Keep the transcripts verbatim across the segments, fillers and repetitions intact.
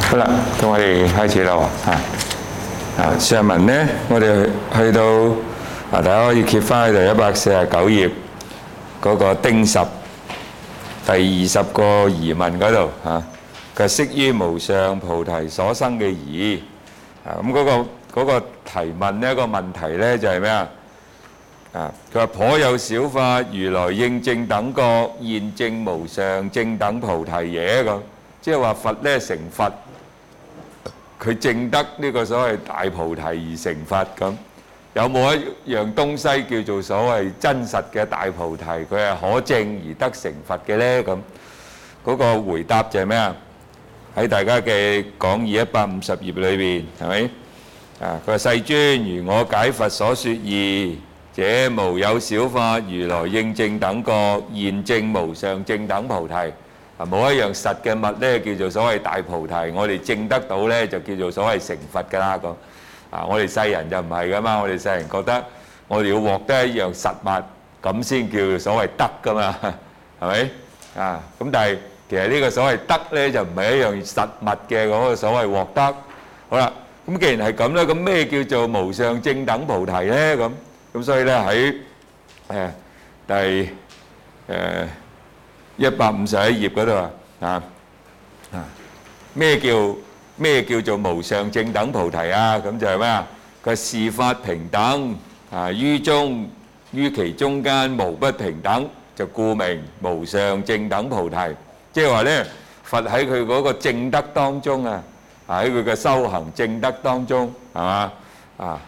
好啦，咁我哋開始啦喎啊！啊，上文呢，我哋去到啊，大家可以揭翻去第一百四十九頁嗰個丁十第二十個疑問嗰度嚇。佢識於無上菩提所生嘅疑啊，咁嗰個嗰個提問呢個問題呢就係咩啊？啊，佢話頗有小法如來應正等覺現證無上正等菩提耶咁，即係話佛呢成佛。佢證得呢個所謂大菩提而成佛咁，有冇一樣東西叫做所謂真實嘅大菩提？佢係可證而得成佛嘅呢？咁嗰個回答就係咩啊？喺大家嘅講義一百五十頁裏邊係咪啊？佢話世尊如我解佛所說義，這無有小法如來應正等覺現證無上正等菩提。啊，冇一樣實嘅物咧，叫做所謂大菩提。我哋證得到咧，就叫做所謂成佛㗎啦。咁啊，我哋世人就唔係㗎嘛。我哋世人覺得我哋要獲得一樣實物，咁先叫做所謂得㗎嘛，係咪啊？咁但係其實呢個所謂得咧，就唔係一樣實物嘅嗰個所謂獲得。好啦，咁既然係咁咧，咁咩叫做無上正等菩提咧？咁咁所以咧喺誒第誒一百五十一頁嗰度啊，啊啊咩叫咩叫做無上正等菩提啊？咁就係咩啊？佢是法平等啊，於中於其中間無不平等，就故名無上正等菩提。即係話咧，佛喺佢嗰個正德當中啊，喺佢嘅修行正德當中，係嘛啊？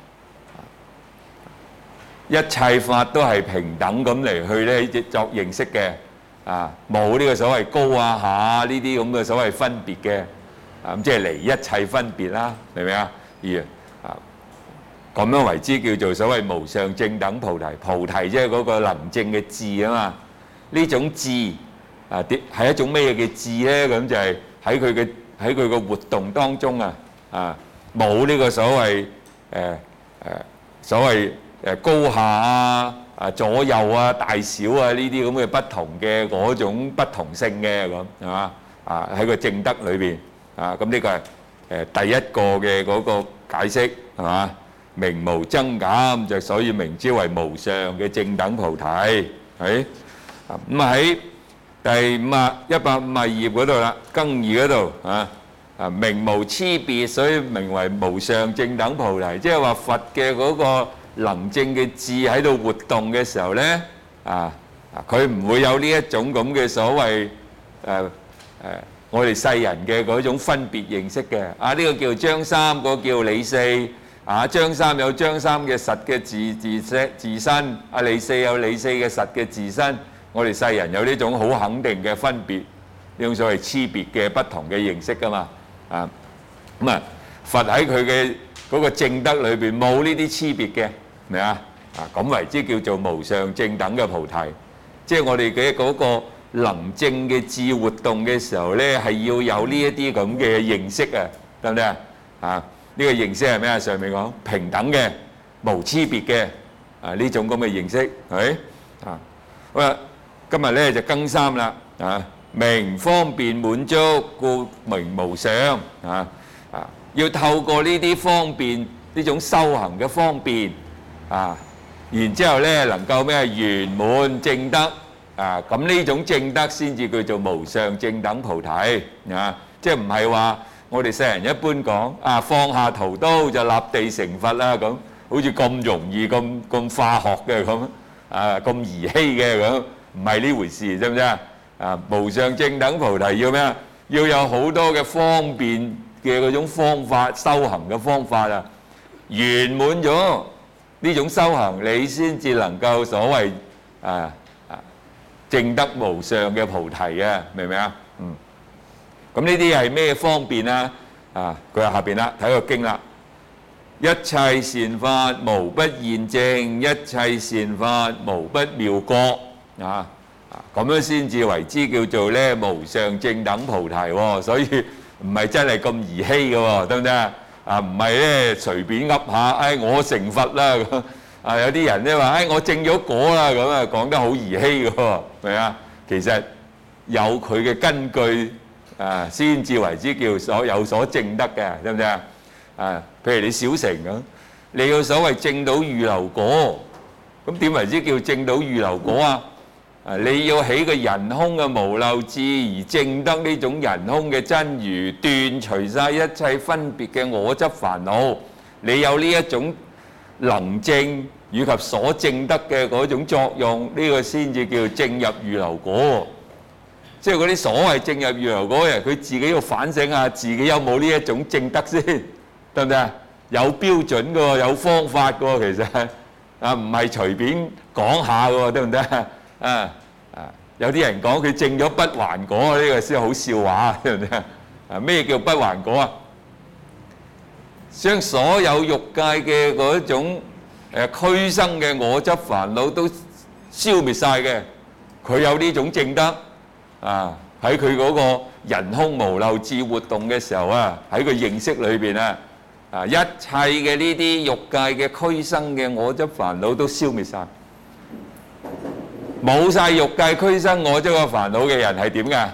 一切法都係平等咁嚟去咧作認識嘅。啊，冇呢個所謂高啊下呢啲咁嘅所謂分別嘅，啊咁即係離一切分別啦，明唔明啊？而啊咁樣為之叫做所謂無上正等菩提。菩提即係嗰個能證嘅智啊嘛。呢種智啊，啲係一種咩嘅智咧？咁就係喺佢嘅喺佢個活動當中啊，啊冇呢個所謂誒誒所謂誒高下啊。啊左右啊大小啊呢啲咁嘅不同嘅嗰種不同性嘅咁係嘛啊喺個正德裏邊啊咁呢個係誒第一個嘅嗰個解釋係嘛名無增減就所以名之為無上嘅正等菩提係啊咁啊喺第五啊一百五十二頁嗰度啦更義嗰度啊啊名無差別所以名為無上正等菩提即係話佛嘅嗰個能證嘅智喺度活動嘅時候咧，啊啊，佢唔會有呢一種咁嘅所謂誒誒，我哋世人嘅嗰種分別認識嘅。啊，呢個叫張三，嗰個叫李四。啊，張三有張三嘅實嘅自自身自身，啊李四有李四嘅實嘅自身。我哋世人有呢種好肯定嘅分別，呢種所謂差別嘅不同嘅認識㗎嘛。啊，咁啊，佛喺佢嘅嗰個正德裏邊冇呢啲差別嘅。咩啊？啊咁為之叫做無上正等嘅菩提，即係我哋嘅嗰個能證嘅智活動嘅時候咧，係要有呢一啲咁嘅認識啊，得唔得啊？啊呢個認識係咩啊？上面講平等嘅、無差別嘅啊呢種咁嘅認識，係咪啊？好啦，今日咧就更三啦啊，名方便滿足，故名無上啊啊！要透過呢啲方便呢種修行嘅方便。啊，然之後咧能夠咩圓滿正德啊，咁呢種正德先至叫做無上正等菩提啊！即係唔係話我哋世人一般講啊放下屠刀就立地成佛啦咁，好似咁容易咁咁化學嘅咁啊咁兒戲嘅咁，唔係呢回事，知唔知啊？啊無上正等菩提要咩啊？要有好多嘅方便嘅嗰種方法修行嘅方法啊，圓滿咗。呢種修行，你先至能夠所謂啊啊證得無上嘅菩提嘅，明唔明啊？嗯。咁呢啲係咩方便啊？啊，佢話下邊啦，睇個經啦。一切善法無不現證，一切善法無不妙覺啊啊！咁樣先至為之叫做咧無上正等菩提喎。所以唔係真係咁兒戲嘅喎，得唔得啊？啊，唔係咧隨便噏下，哎我成佛啦咁啊！有啲人咧話，哎我證咗果啦咁啊，講得好兒戲嘅喎，明啊？其實有佢嘅根據啊，先至為之叫所有所證得嘅，得唔得啊？啊，譬如你小乘咁，你要所謂證到預流果，咁點為之叫證到預流果啊？啊，你要起個人空嘅無漏智而證得呢種人空嘅真如，斷除晒一切分別嘅我執煩惱，你有呢一種能證以及所證得嘅嗰種作用，呢個先至叫證入預流果。即係嗰啲所謂證入預流果嘅人，佢自己要反省下自己有冇呢一種證得先，得唔得啊？有標準嘅喎，有方法嘅喎，其實啊唔係隨便講下嘅喎，得唔得啊？啊啊！有啲人講佢證咗不還果，呢個先好笑話，得唔得啊？咩叫不還果啊？將所有欲界嘅嗰種誒俱生嘅我執煩惱都消滅晒嘅，佢有呢種證得啊！喺佢嗰個人空無漏智活動嘅時候啊，喺佢認識裏邊啊，啊一切嘅呢啲欲界嘅俱生嘅我執煩惱都消滅晒，冇晒欲界俱生我執嘅煩惱嘅人係點㗎？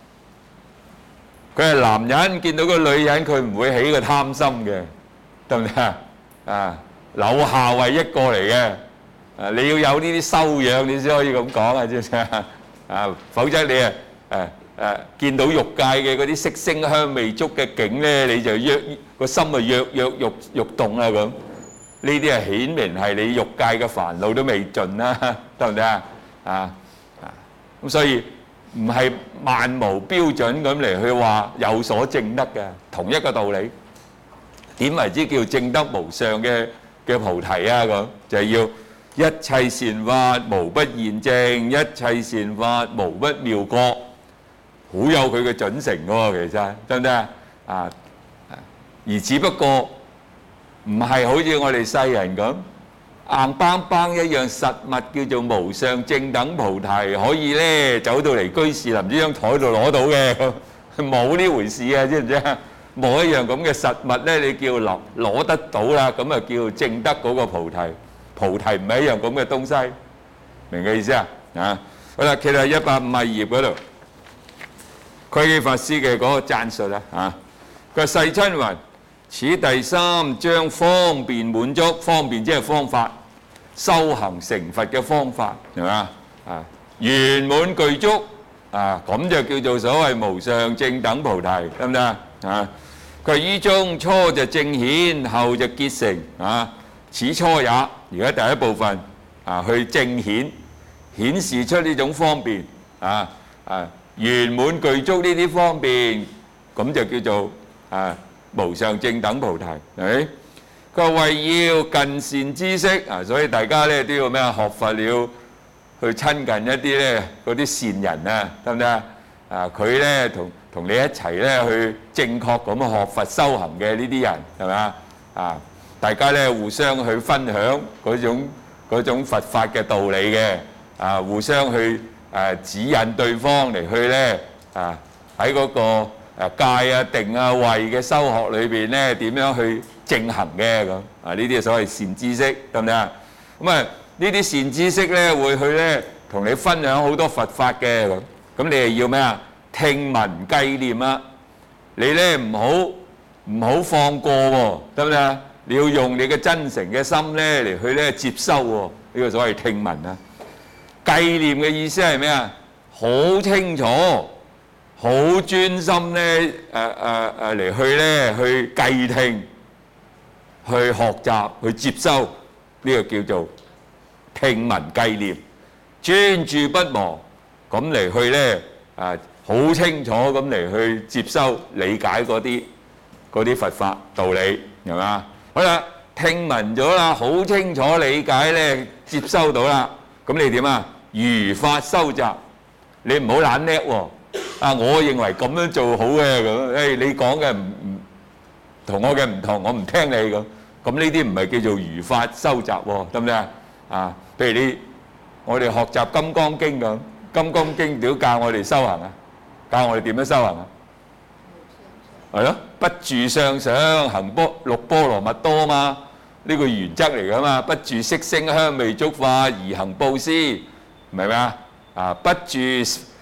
佢係男人，見到個女人佢唔會起個貪心嘅，得唔得啊？啊，柳下惠一個嚟嘅，啊你要有呢啲修養，你先可以咁講啊，知唔知啊？啊，否則你啊誒誒見到欲界嘅嗰啲色聲香味觸嘅境咧，你就躍個心啊躍躍欲欲動啦咁。呢啲係顯明係你欲界嘅煩惱都未盡啦，得唔得啊？啊啊咁所以。唔係漫無標準咁嚟去話有所證得嘅，同一個道理。點為之叫證得無上嘅嘅菩提啊？咁就係要一切善法無不現證，一切善法無不妙覺，好有佢嘅準繩喎。其實得唔得啊？啊，而只不過唔係好似我哋世人咁。硬邦邦一樣實物叫做無上正等菩提，可以咧走到嚟居士林呢張台度攞到嘅，冇呢回事啊！知唔知啊？冇一樣咁嘅實物咧，你叫攞攞得到啦，咁啊叫證得嗰個菩提。菩提唔係一樣咁嘅東西，明嘅意思啊？啊，好啦，企喺一百五十二頁嗰度，窺基法師嘅嗰個讚述啦，啊，佢世親云：此第三將方便滿足，方便即係方法。修行成佛嘅方法係嘛啊？圓滿具足啊，咁就叫做所謂無上正等菩提，得唔得啊？佢於中初就正顯，後就結成啊。此初也，而家第一部分啊，去正顯顯示出呢種方便啊啊，圓滿具足呢啲方便，咁就叫做啊無上正等菩提，係咪？佢話為要近善知識啊，所以大家咧都要咩啊？學佛了，去親近一啲咧嗰啲善人啊，得唔得啊？啊，佢咧同同你一齊咧去正確咁學佛修行嘅呢啲人係咪啊？啊，大家咧互相去分享嗰種嗰種佛法嘅道理嘅啊，互相去誒指引對方嚟去咧啊喺嗰個誒戒啊定啊慧嘅修學裏邊咧點樣去正行嘅咁啊？呢啲係所謂善知識，得唔得啊？咁啊，呢啲善知識咧會去咧同你分享好多佛法嘅咁，咁你係要咩啊？聽聞計念啊！你咧唔好唔好放過喎，得唔得啊？你要用你嘅真誠嘅心咧嚟去咧接收喎，呢個所謂聽聞啊。計念嘅意思係咩啊？好清楚、好專心咧，誒誒誒嚟去咧去計聽。去學習、去接收，呢個叫做聽聞計念，專注不忘，咁嚟去咧啊，好清楚咁嚟去接收、理解嗰啲嗰啲佛法道理，係嘛？好啦，聽聞咗啦，好清楚理解咧，接收到啦，咁你點啊？如法收集，你唔好懶叻喎。啊，我認為咁樣做好嘅咁，誒你講嘅唔唔同我嘅唔同，我唔聽你咁。咁呢啲唔係叫做如法收集喎，得唔得啊？啊，譬如你我哋學習《金剛經》咁，《金剛經》點教我哋修行啊？教我哋點樣修行啊？係咯，不住相想，行波六波羅蜜多嘛，呢個原則嚟噶嘛。不住色聲香味觸法而行布施，明唔明啊？啊，不住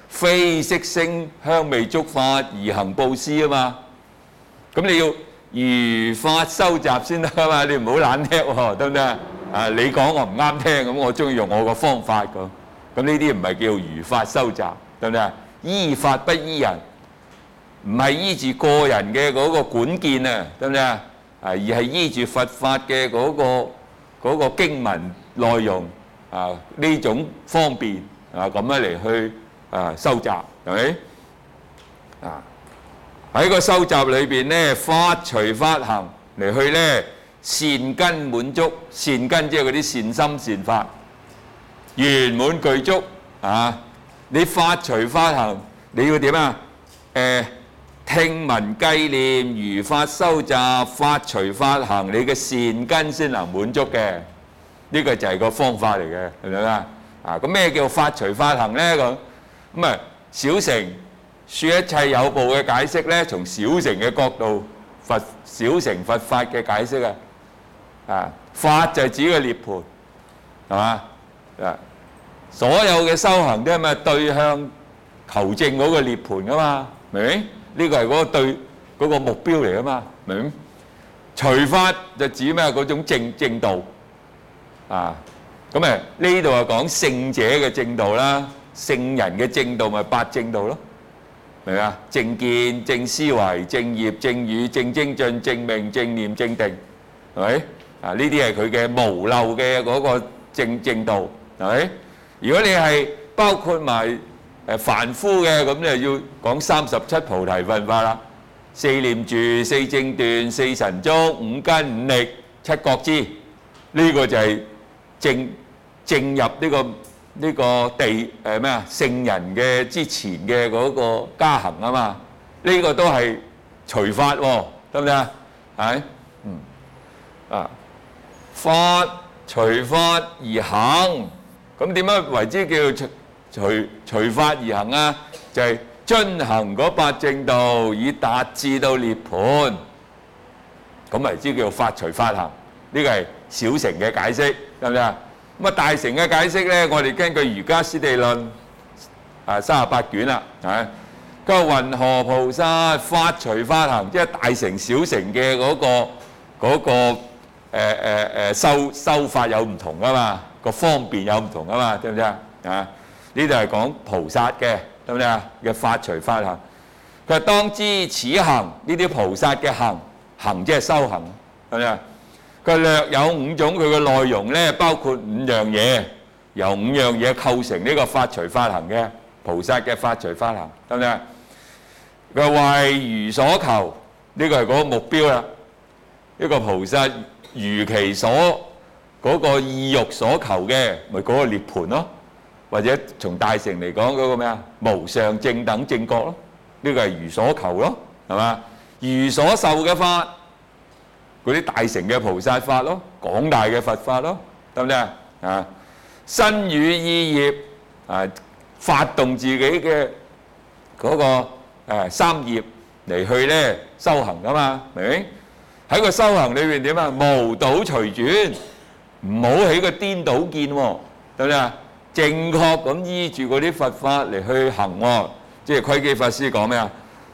非色聲香味觸法而行布施啊嘛。咁你要如法收集先得啊嘛，你唔好懶叻喎，得唔得啊？啊，你講我唔啱聽，咁我中意用我個方法咁。咁呢啲唔係叫如法收集，得唔得啊？依法不依人，唔係依住個人嘅嗰個管見啊，得唔得啊？啊，而係依住佛法嘅嗰個嗰個經文內容啊，呢種方便啊咁樣嚟去啊收集，係咪？啊，喺個收集裏邊咧，法隨法行嚟去咧善根滿足，善根即係嗰啲善心善法圓滿具足啊！你法隨法行，你要點啊？誒，聽聞計念如法收集，法隨法行，你嘅善根先能滿足嘅。呢個就係個方法嚟嘅，係咪啊？啊，咁咩叫法隨法行咧？咁咁啊，小乘説一切有部嘅解釋咧，從小乘嘅角度，佛小乘佛法嘅解釋啊，啊，法就係指個涅槃，係嘛？啊，所有嘅修行都係咪對向求證嗰個涅槃噶嘛？明唔明？呢個係嗰個對嗰個目標嚟噶嘛？明唔明？隨法就指咩？嗰種正正道啊！咁誒呢度係講聖者嘅正道啦，聖人嘅正道咪八正道咯，明唔明啊？正見、正思維、正業、正語、正精進、正命、正念、正定，係咪？啊，呢啲係佢嘅無漏嘅嗰個正正道，係咪？如果你係包括埋誒凡夫嘅，咁你就要講三十七菩提分法啦，四念住、四正斷、四神足、五根五力、七覺支，呢個就係正正入呢個呢個地誒咩啊聖人嘅之前嘅嗰個加行啊嘛，呢個都係隨法喎，得唔得啊？係，嗯啊，法隨法而行。咁點樣為之叫隨隨法而行啊？就係遵行嗰八正道，以達至到涅槃。咁為之叫法隨法行。呢個係小乘嘅解釋，得唔得啊？咁啊大乘嘅解釋咧，我哋根據《瑜伽師地論》啊三十八卷啦，係。佢話云何菩薩法隨法行，即係大乘小乘嘅嗰個嗰個誒誒誒修修法有唔同噶嘛。個方便有唔同啊嘛，知唔知啊？啊，呢度係講菩薩嘅，得唔得啊？嘅法隨法行，佢話當知此行呢啲菩薩嘅行行即係修行，係咪啊？佢略有五種，佢嘅內容咧包括五樣嘢，由五樣嘢構成呢個法隨法行嘅菩薩嘅法隨法行，得唔得啊？佢話為如所求，呢個係嗰個目標啦。一個菩薩如其所嗰個意欲所求嘅，咪嗰個涅槃咯，或者從大乘嚟講嗰個咩啊無上正等正覺咯，呢個係如所求咯，係嘛？如所受嘅法，嗰啲大乘嘅菩薩法咯，廣大嘅佛法咯，得唔得啊？啊，身語意業啊，發動自己嘅嗰個誒三業嚟去咧修行噶嘛，明唔明？喺個修行裏邊點啊？無倒隨轉。唔好起個顛倒見喎，得唔得啊？正確咁依住嗰啲佛法嚟去行喎，即係窺基法師講咩啊？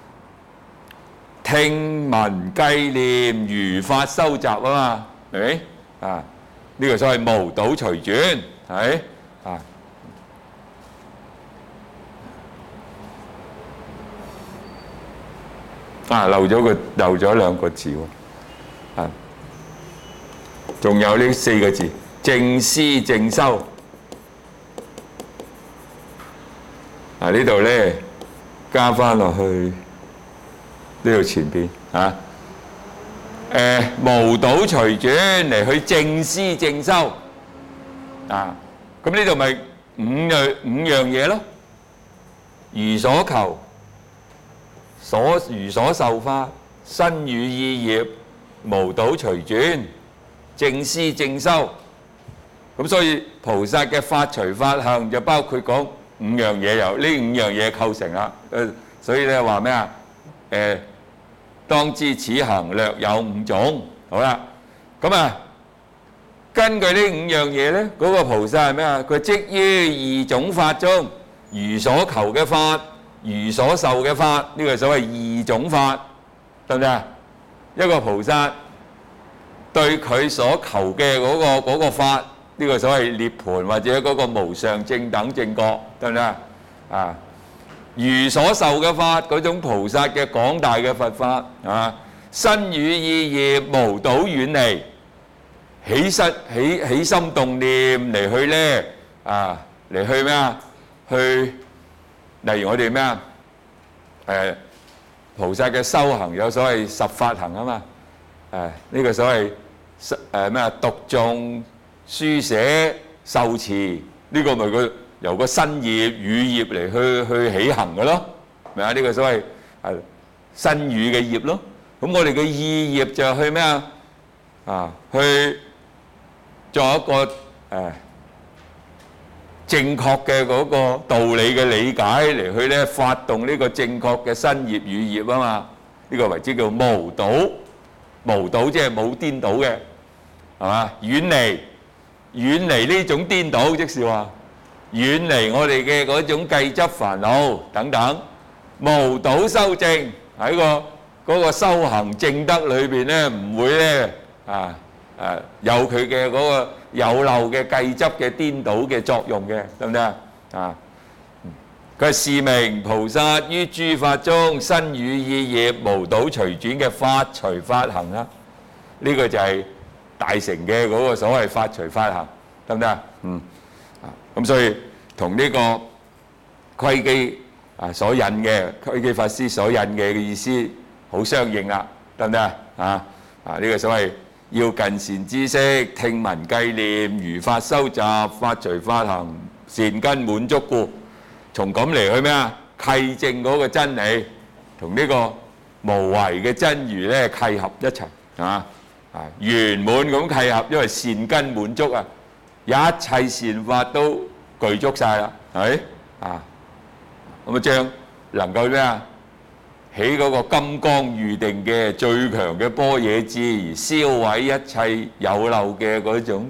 聽聞計念如法收集啊嘛，明唔明啊？呢個所謂無倒隨轉，係啊啊漏咗個漏咗兩個字喎，啊！仲有呢四個字，正思正修。啊，呢度咧加翻落去呢度前邊嚇。誒，無倒隨轉嚟去正思正修。啊，咁呢度咪五樣五樣嘢咯。如所求，所如所受法，身語意業，無倒隨轉。正思正修，咁所以菩薩嘅法隨法行就包括講五樣嘢，由呢五樣嘢構成啦。誒，所以咧話咩啊？誒，當知此行略有五種。好啦，咁啊，根據呢五樣嘢咧，嗰個菩薩係咩啊？佢即於二種法中如所求嘅法，如所受嘅法，呢個所謂二種法，得唔得啊？一個菩薩對佢所求嘅嗰個嗰個法，呢個所謂涅槃或者嗰個無上正等正覺，得唔得啊？啊，如所受嘅法，嗰種菩薩嘅廣大嘅佛法啊，身語意業無倒遠離，起心起起心動念嚟去咧啊，嚟去咩啊？去例如我哋咩啊？誒菩薩嘅修行有所謂十法行啊嘛，誒呢個所謂誒咩啊？讀誦、書寫、受持，呢個咪佢由個身業語業嚟去去起行嘅咯，咪啊？呢個所謂係身語嘅業咯。咁我哋嘅意業就去咩啊？啊，去做一個誒正確嘅嗰個道理嘅理解嚟去咧發動呢個正確嘅身業語業啊嘛。呢個為之叫無倒，無倒即係冇顛倒嘅，係嘛？遠離遠離呢種顛倒，即是話遠離我哋嘅嗰種計執煩惱等等，無倒修正喺個嗰個修行正德裏邊咧，唔會咧啊誒有佢嘅嗰個有漏嘅計執嘅顛倒嘅作用嘅，得唔得啊？啊，佢是名菩薩於諸法中身語意業無倒隨轉嘅法隨法行啦。呢個就係大乘嘅嗰個所謂法隨法行，得唔得啊？嗯啊，咁所以同呢個窺基啊所引嘅窺基法師所引嘅意思好相應啦，得唔得啊？啊啊！呢個所謂要近善知識，聽聞計念，如法修習，法隨法行，善根滿足故，從咁嚟去咩啊？契證嗰個真理，同呢個無為嘅真如咧契合一齊啊！啊，圓滿咁契合，因為善根滿足啊，一切善法都具足曬啦，係咪啊？咁啊，將能夠咩啊？起嗰個金剛預定嘅最強嘅般若智，而銷毀一切有漏嘅嗰種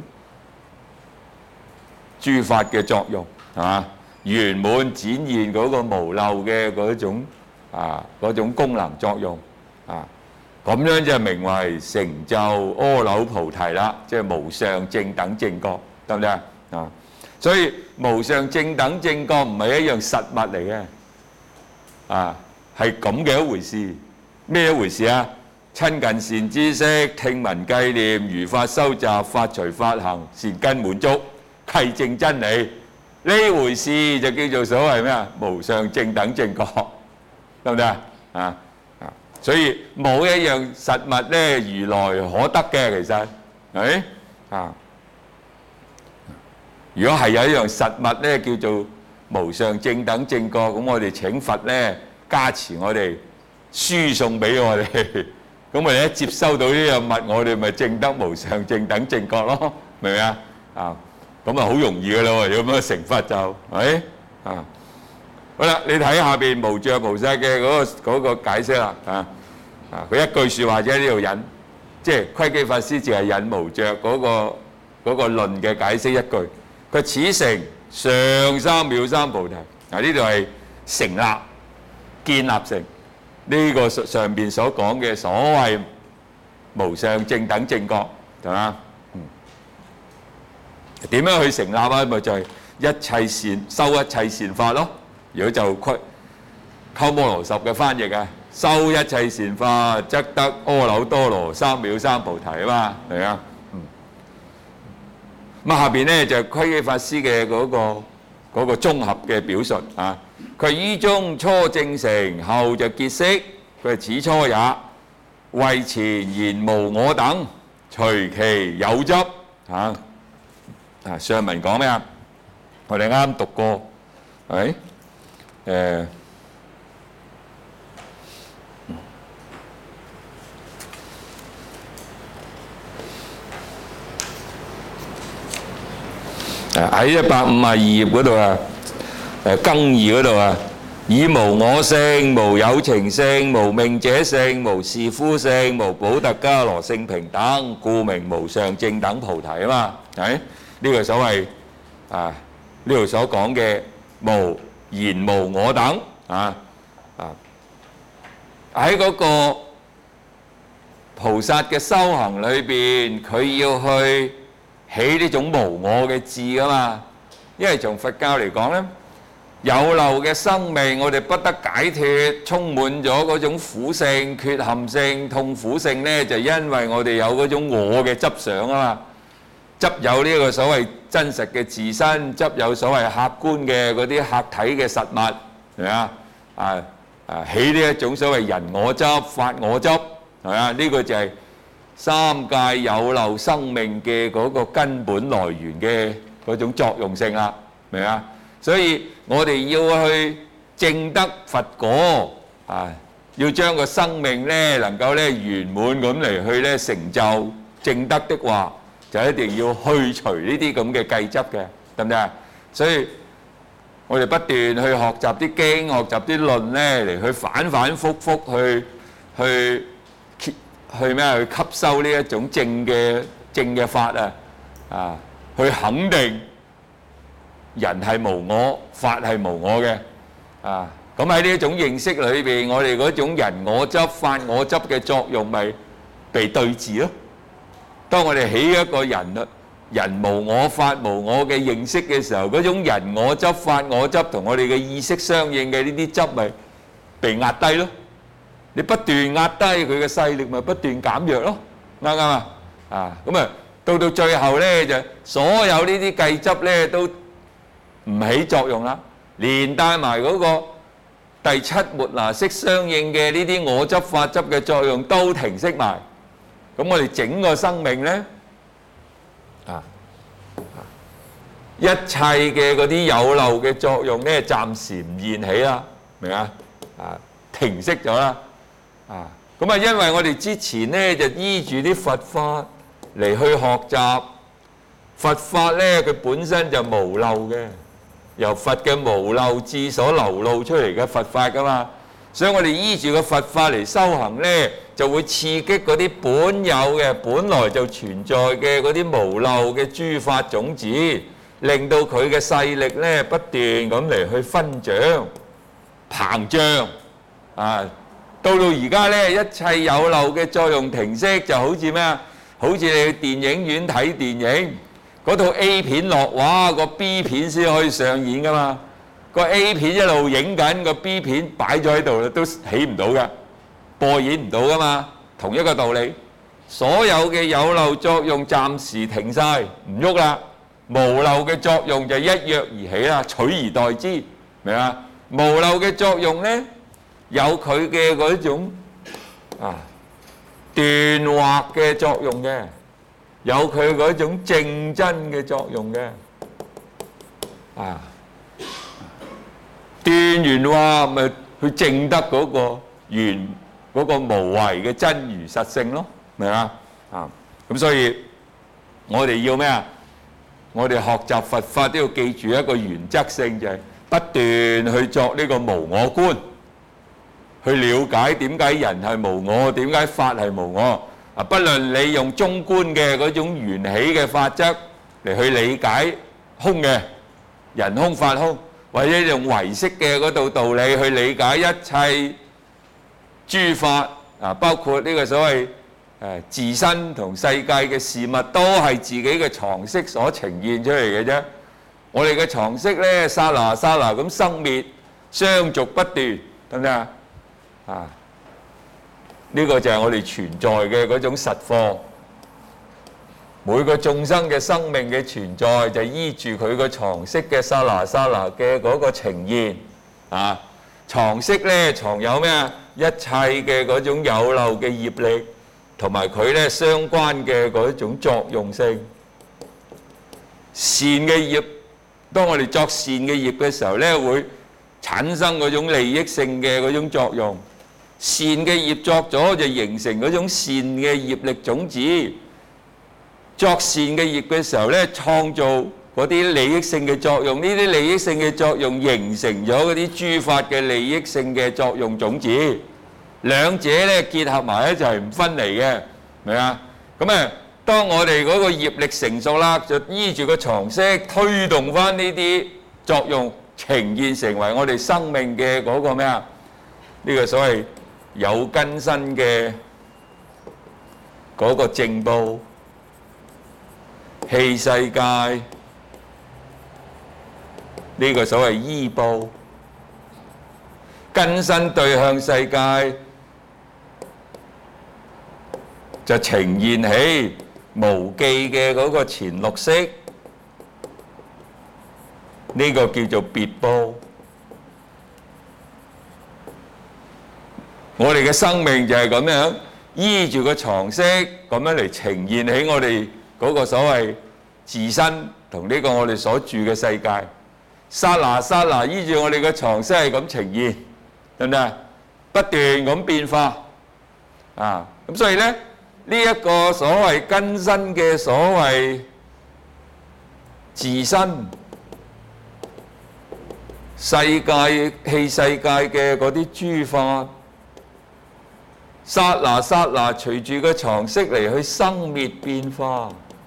諸法嘅作用，係嘛？圓滿展現嗰個無漏嘅嗰種啊嗰種功能作用啊，咁樣就名為成就阿耨菩提啦，即係無上正等正覺，得唔得啊？啊，所以無上正等正覺唔係一樣實物嚟嘅，啊。係咁嘅一回事，咩一回事啊？親近善知識，聽聞計念，如法修習，法隨法行，善根滿足，契證真理，呢回事就叫做所謂咩啊？無上正等正覺，得唔得啊？啊啊！所以冇一樣實物咧，如來可得嘅，其實係啊。如果係有一樣實物咧，叫做無上正等正覺，咁我哋請佛咧。加持我哋，輸送俾我哋，咁我哋一接收到呢樣物，我哋咪證得無上正等正覺咯，明唔明啊？啊，咁啊好容易噶啦喎，有咁嘅成法就係啊。好啦，你睇下邊無著菩薩嘅嗰個嗰個解釋啦，啊啊，佢一句説話啫，呢度引，即係窺基法師淨係引無著嗰個嗰個論嘅解釋一句，佢此成上三藐三菩提，嗱呢度係成立。建立成呢個上邊所講嘅所謂無上正等正覺，係嘛？嗯，點樣去成立啊？咪就係一切善修一切善法咯。如果就規鳩摩羅什嘅翻譯啊，修一切善法，則得阿耨多羅三藐三菩提啊嘛，係啊。嗯，咁下邊咧就係窺基法師嘅嗰個。嗰個綜合嘅表述啊，佢於中初證成，後就結識。佢係此初也，謂前言無我等，隨其有執啊。啊，上文講咩啊？我哋啱讀過，係誒喺一百五十二頁嗰度啊，誒庚二嗰度啊，以無我性、無有情性、無命者性、無士夫性、無補特伽羅性平等，故名無上正等菩提啊嘛，係呢個所謂啊呢度所講嘅無言無我等啊啊！喺嗰個菩薩嘅修行裏邊，佢要去起呢種無我嘅智噶嘛。因為從佛教嚟講咧，有漏嘅生命，我哋不得解脫，充滿咗嗰種苦性、缺陷性、痛苦性咧，就因為我哋有嗰種我嘅執想啊嘛。執有呢個所謂真實嘅自身，執有所謂客觀嘅嗰啲客體嘅實物，係咪啊？啊啊！起呢一種所謂人我執、法我執，係咪啊？呢個就係三界有漏生命嘅嗰個根本來源嘅嗰種作用性啦，明唔明啊？所以我哋要去證得佛果啊，要將個生命咧能夠咧圓滿咁嚟去咧成就證得的話，就一定要去除呢啲咁嘅計執嘅，得唔得啊？所以我哋不斷去學習啲經、學習啲論咧，嚟去反反覆覆去去去咩去吸收呢一種正嘅正嘅法啊啊，去肯定人係無我，法係無我嘅啊。咁喺呢一種認識裏邊，我哋嗰種人我執、法我執嘅作用咪被對治咯。當我哋起一個人啊，人無我、法無我嘅認識嘅時候，嗰種人我執、法我執同我哋嘅意識相應嘅呢啲執咪被壓低咯。你不斷壓低佢嘅勢力，咪不斷減弱咯，啱唔啱啊？啊，咁啊，到到最後咧，就所有呢啲計執咧都唔起作用啦，連帶埋嗰個第七末那識相應嘅呢啲我執、法執嘅作用都停息埋。咁我哋整個生命咧，啊，一切嘅嗰啲有漏嘅作用咧，暫時唔現起啦，明啊？啊，停息咗啦，啊，咁啊，因為我哋之前咧就依住啲佛法嚟去學習，佛法咧佢本身就無漏嘅，由佛嘅無漏智所流露出嚟嘅佛法噶嘛，所以我哋依住個佛法嚟修行咧，就會刺激嗰啲本有嘅、本來就存在嘅嗰啲無漏嘅諸法種子，令到佢嘅勢力咧不斷咁嚟去分長、膨脹啊！到到而家咧，一切有漏嘅作用停息，就好似咩啊？好似你去電影院睇電影，嗰套 A 片落畫，個 B 片先可以上演噶嘛。個 A 片一路影緊，個 B 片擺咗喺度啦，都起唔到嘅，播演唔到噶嘛。同一個道理，所有嘅有漏作用暫時停晒，唔喐啦。無漏嘅作用就一躍而起啦，取而代之，明啊？無漏嘅作用咧，有佢嘅嗰種啊斷惑嘅作用嘅，有佢嗰種正真嘅作用嘅，啊斷完話咪去證得嗰個原嗰個無為嘅真如實性咯，明啊？啊咁所以我哋要咩啊？我哋學習佛法都要記住一個原則性，就係不斷去作呢個無我觀，去了解點解人係無我，點解法係無我。啊，不論你用中觀嘅嗰種緣起嘅法則嚟去理解空嘅人空法空，或者用唯識嘅嗰道道理去理解一切諸法啊，包括呢個所謂誒自身同世界嘅事物，都係自己嘅常識所呈現出嚟嘅啫。我哋嘅常識咧，剎那剎那咁生滅，相續不斷，得唔得啊？啊！呢個就係我哋存在嘅嗰種實況。每個眾生嘅生命嘅存在，就依住佢個常識嘅剎那剎那嘅嗰個呈現啊。常識咧藏有咩啊？一切嘅嗰種有漏嘅業力，同埋佢咧相關嘅嗰種作用性。善嘅業，當我哋作善嘅業嘅時候咧，會產生嗰種利益性嘅嗰種作用。善嘅業作咗就形成嗰種善嘅業力種子。作善嘅業嘅時候咧，創造嗰啲利益性嘅作用。呢啲利益性嘅作用形成咗嗰啲諸法嘅利益性嘅作用種子。兩者咧結合埋一齊唔分離嘅，明啊？咁啊，當我哋嗰個業力成熟啦，就依住個常識推動翻呢啲作用， 呈現成為我哋生命嘅嗰個咩啊？呢個所謂有根身嘅嗰個正報、器世界，呢個所謂依報，根身對向世界就呈現起無記嘅嗰個前六識，呢個叫做別報。我哋嘅生命就係咁樣依住個常識咁樣嚟呈現起我哋嗰個所謂自身同呢個我哋所住嘅世界，剎那剎那依住我哋嘅常識係咁呈現，得唔得？不斷咁變化啊！咁所以咧，呢一個所謂根身嘅所謂自身世界、器世界嘅嗰啲諸法，剎那剎那隨住個常識嚟去生滅變化，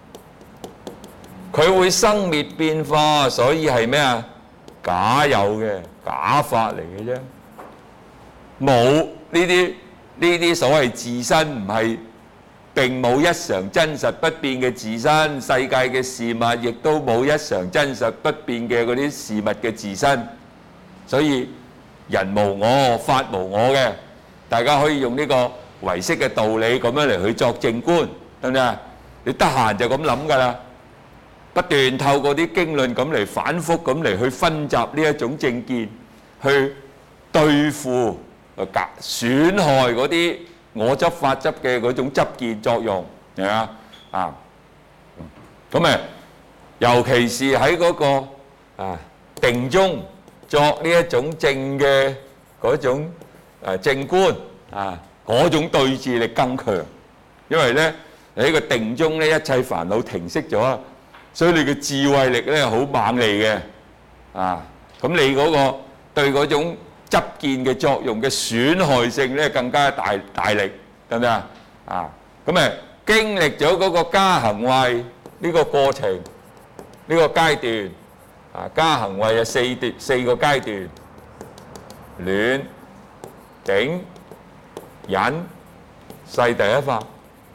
佢會生滅變化，所以係咩啊？假有嘅假法嚟嘅啫，冇呢啲呢啲所謂自身，唔係並冇一常真實不變嘅自身，世界嘅事物亦都冇一常真實不變嘅嗰啲事物嘅自身，所以人無我，法無我嘅。大家可以用呢個唯識嘅道理咁樣嚟去作正觀，得唔得啊？你得閒就咁諗㗎啦，不斷透過啲經論咁嚟反覆咁嚟去分集呢一種正見，去對付、損害嗰啲我執、法執嘅嗰種執見作用，係咪啊？啊，咁誒，尤其是喺嗰個啊定中作呢一種正嘅嗰種誒正觀啊，嗰種對峙力更強，因為咧喺個定中咧一切煩惱停息咗，所以你嘅智慧力咧好猛利嘅啊！咁你嗰個對嗰種執見嘅作用嘅損害性咧更加大大力，得唔得啊？啊！咁誒經歷咗嗰個加行位呢個過程，呢個階段啊，加行位有四段四個階段，暖、頂、忍、世第一法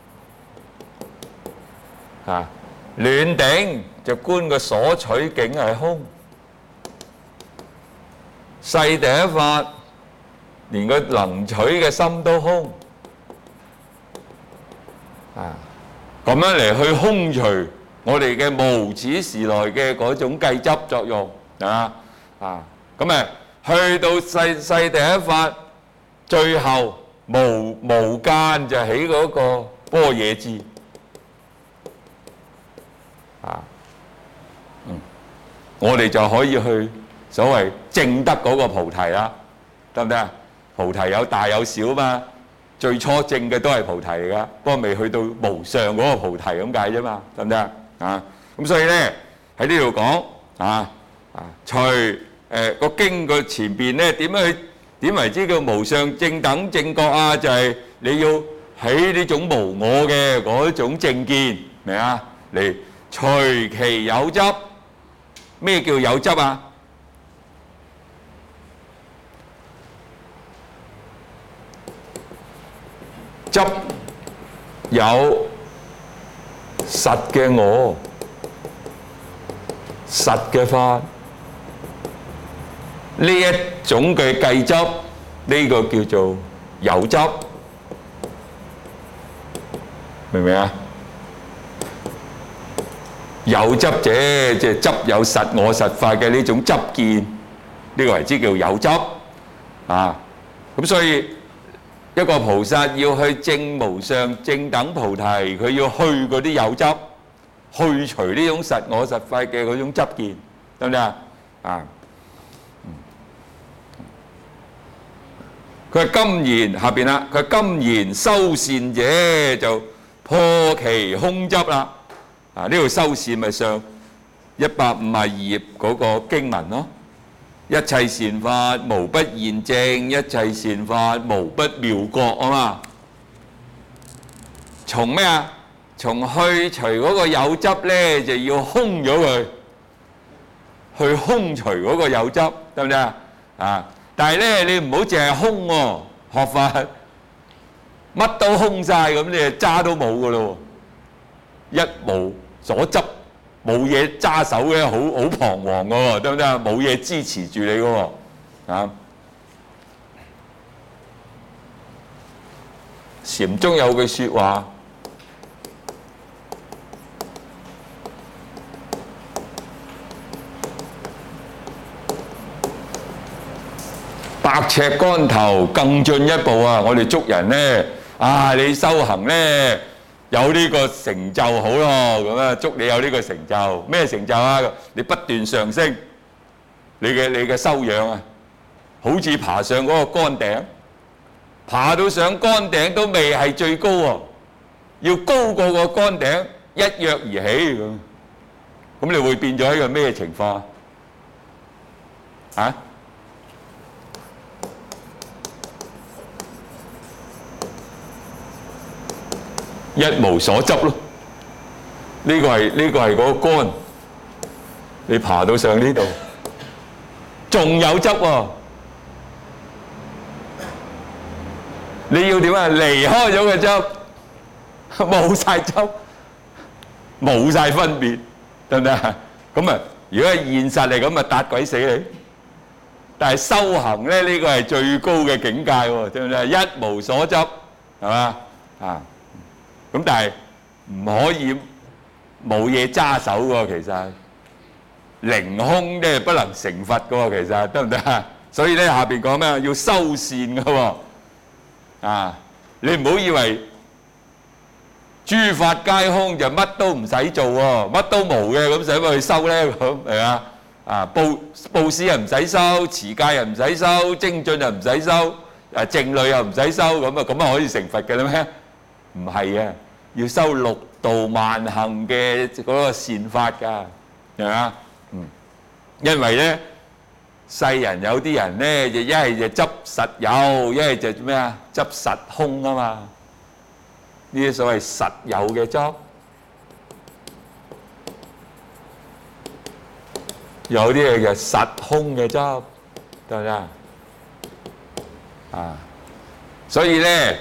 啊。暖頂就觀個所取境係空，世第一法連個能取嘅心都空啊，咁樣嚟去空除我哋嘅無始時來嘅嗰種計執作用啊啊，咁誒去到世世第一法，最後無無間就起嗰個般若智。啊，嗯，我哋就可以去所謂證得嗰個菩提啦，得唔得啊？菩提有大有小嘛，最初證嘅都係菩提嚟噶，不過未去到無上嗰個菩提咁解啫嘛，得唔得啊？啊，咁所以咧喺呢度講啊啊，除誒個經個前邊咧點樣去點為之叫無上正等正覺啊？就係你要喺呢種無我嘅嗰種正見，明啊？嚟除其有執，咩叫有執啊？執有實嘅我，實嘅法，呢一種嘅計執，呢個叫做有執，明唔明啊？有執者即係執有實我實法嘅呢種執見，呢個為之叫有執啊！咁所以一個菩薩要去證無上正等菩提，佢要去嗰啲有執，去除呢種實我實法嘅嗰種執見，得唔得啊？啊！佢係今言下邊啦，佢係今言修善者就破其空執啦。啊！呢度修善咪上一百五十二頁嗰個經文咯。一切善法無不現正，一切善法無不妙覺啊嘛。從咩啊？從去除嗰個有執咧，就要空咗佢。 去空除嗰個有執，得唔得啊？啊！但係咧，你唔好淨係空喎，學法乜都空曬咁，你渣都冇噶咯，一無所執，冇嘢揸手嘅，好好彷徨噶喎，得唔得啊？冇嘢支持住你噶喎，啊！禪宗有句説話。百尺竿頭更進一步啊！我哋捉人咧，啊你修行咧有呢個成就好咯，咁啊捉你有呢個成就，咩成就啊？你不斷上升，你嘅你嘅修養啊，好似爬上嗰個竿頂，爬到上竿頂都未係最高喎，要高過個竿頂，一躍而起咁，咁你會變咗一個咩情況啊？一無所執咯，呢個係呢個係嗰個竿，你爬到上呢度，仲有執喎，你要點啊？離開咗個執，冇曬執，冇曬分別，得唔得啊？咁啊，如果係現實嚟咁啊，撻鬼死你！但係修行咧，呢個係最高嘅境界喎，得唔得？一無所執，係嘛啊？咁但係唔可以冇嘢揸手喎，其實凌空咧不能成佛嘅喎，其實得唔得啊？所以咧下邊講咩啊？要修善嘅喎，啊！你唔好以為諸法皆空就乜都唔使做喎，乜都無嘅，咁使乜去修咧？咁係嘛？啊，佈佈施又唔使修，持戒又唔使修，精進又唔使修，啊靜慮又唔使修，咁啊咁啊可以成佛嘅啦咩？唔係啊，要修六度萬行嘅嗰個善法㗎，係嘛？嗯，因為咧，世人有啲人咧，就一係就執實有，一係就咩啊？執實空啊嘛。呢啲所謂實有嘅執，有啲嘢就實空嘅執，得唔得啊？啊，所以咧。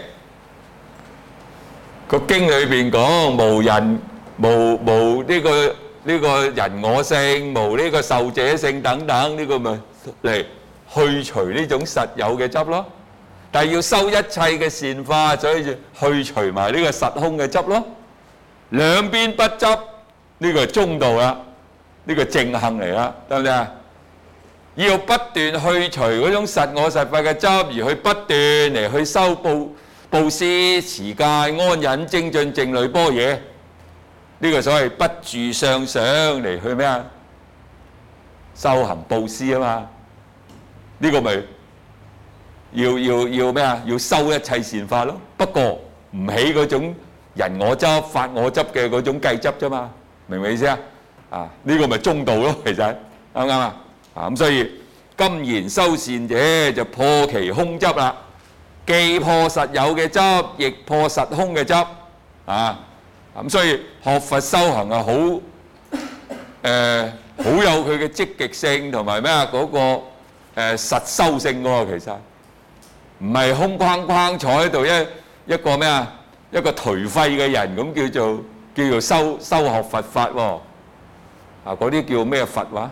個經裏邊講無人無無呢個呢個人我性，無呢個壽者性等等，呢個咪嚟去除呢種實有嘅執咯。但係要修一切嘅善法，所以就去除埋呢個實空嘅執咯。兩邊不執，呢個係中道啦，呢個正行嚟啦，得唔得啊？要不斷去除嗰種實我實法嘅執，而去不斷嚟去修報。布施、持戒、安忍、精進、靜慮、般若，呢個所謂不住相想嚟去咩啊？修行布施啊嘛，呢個咪要要要咩啊？要修一切善法咯。不過唔起嗰種人我執、法我執嘅嗰種計執啫嘛，明唔明意思啊？啊，呢個咪中道咯，其實啱唔啱啊？啊咁所以今言修善者就破其空執啦。既破實有嘅執，亦破實空嘅執，啊！咁所以學佛修行啊，好誒，好有佢嘅積極性同埋咩啊？嗰個誒實修性喎，其實唔係空框框坐喺度一一個咩啊？一個頹廢嘅人咁叫做叫做修修學佛法喎，啊嗰啲叫咩佛話？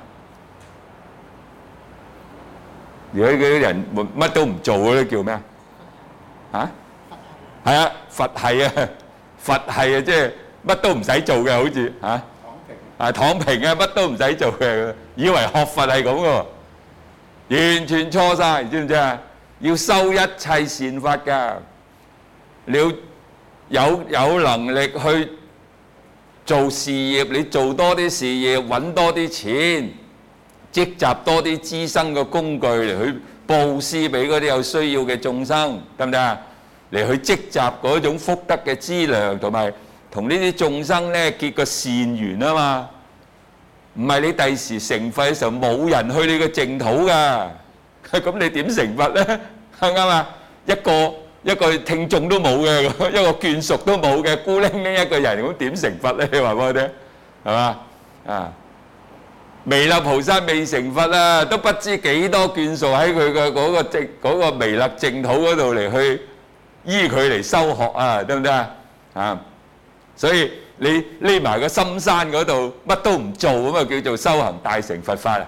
如果嗰啲人乜都唔做嗰啲叫咩啊？啊，係啊，佛係啊，佛係啊，即係乜都唔使做嘅，好似嚇，啊躺平啊，乜都唔使做嘅，以為學佛係咁嘅，完全錯曬，知唔知啊？要修一切善法㗎，你要有有能力去做事業，你做多啲事業，揾多啲錢，積集多啲資生嘅工具嚟去佈施俾嗰啲有需要嘅眾生，得唔得啊？嚟去積集嗰種福德嘅資糧，同埋同呢啲眾生咧結個善緣啊嘛。唔係你第時成佛嘅時候冇人去你嘅淨土㗎，咁你點成佛咧？啱唔啱啊？一個一個聽眾都冇嘅，一個眷屬都冇嘅，孤零零一個人，咁點成佛咧？你話俾我聽，係嘛啊？ 彌勒菩薩未成佛啊，都不知幾多眷屬喺佢嘅嗰個淨嗰個彌勒淨土嗰度嚟去依佢嚟修學啊，得唔得啊？啊，所以你匿埋個深山嗰度，乜都唔做咁啊，叫做修行大乘佛法啊？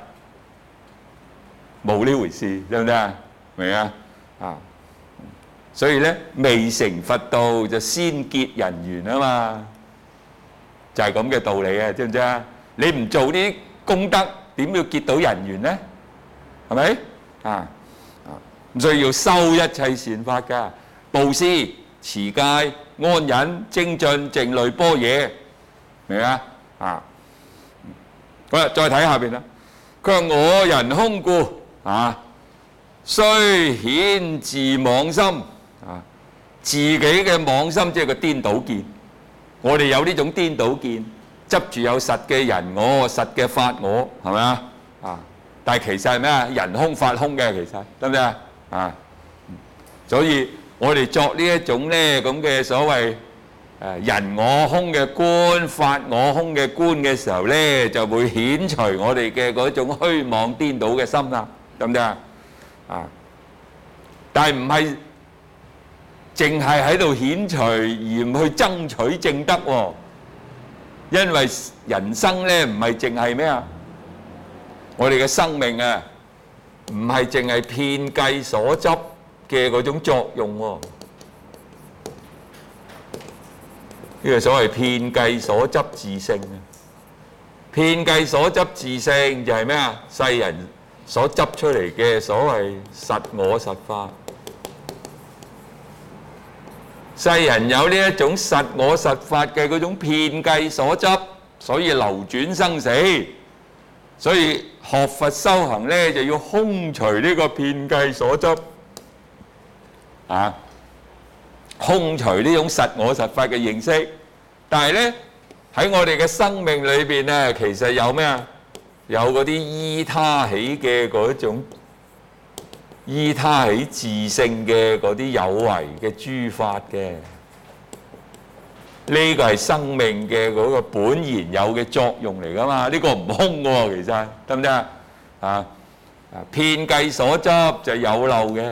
冇呢回事，得唔得啊？明啊？啊，所以咧未成佛道就先結人緣啊嘛，就係咁嘅道理啊，知唔知啊？你唔做啲功德，點要結到人緣咧？係咪？啊啊，咁所以要修一切善法㗎，布施、持戒、安忍、精進、靜慮、般若，明啊？啊，好啦，再睇下邊啦。佢話我人空故啊，雖顯自妄心啊，自己嘅妄心即係個顛倒見。我哋有呢種顛倒見。執住有實嘅人我，實嘅法我，係咪啊？啊！但係其實係咩啊？人空法空嘅，其實得唔得啊？啊！所以我哋作呢一種咧咁嘅所謂誒人我空嘅觀、法我空嘅觀嘅時候咧，就會遣除我哋嘅嗰種虛妄顛倒嘅心啦，得唔得啊？啊！但係唔係淨係喺度遣除而唔去爭取正德喎？因為人生咧唔係淨係咩啊？我哋嘅生命啊，唔係淨係遍計所執嘅嗰種作用喎。呢個所謂遍計所執自性啊，遍計所執自性就係咩啊？世人所執出嚟嘅所謂實我實法。世人有呢一種實我實法嘅嗰種遍計所執，所以流轉生死。所以學佛修行咧，就要空除呢個遍計所執，啊，空除呢種實我實法嘅認識。但係咧喺我哋嘅生命裏邊咧，其實有咩啊？有嗰啲依他起嘅嗰種。依他起自性嘅嗰啲有為嘅諸法嘅，呢個係生命嘅嗰個本然有嘅作用嚟噶嘛？呢個唔空喎，其實得唔得啊？啊，遍計所執就有漏嘅，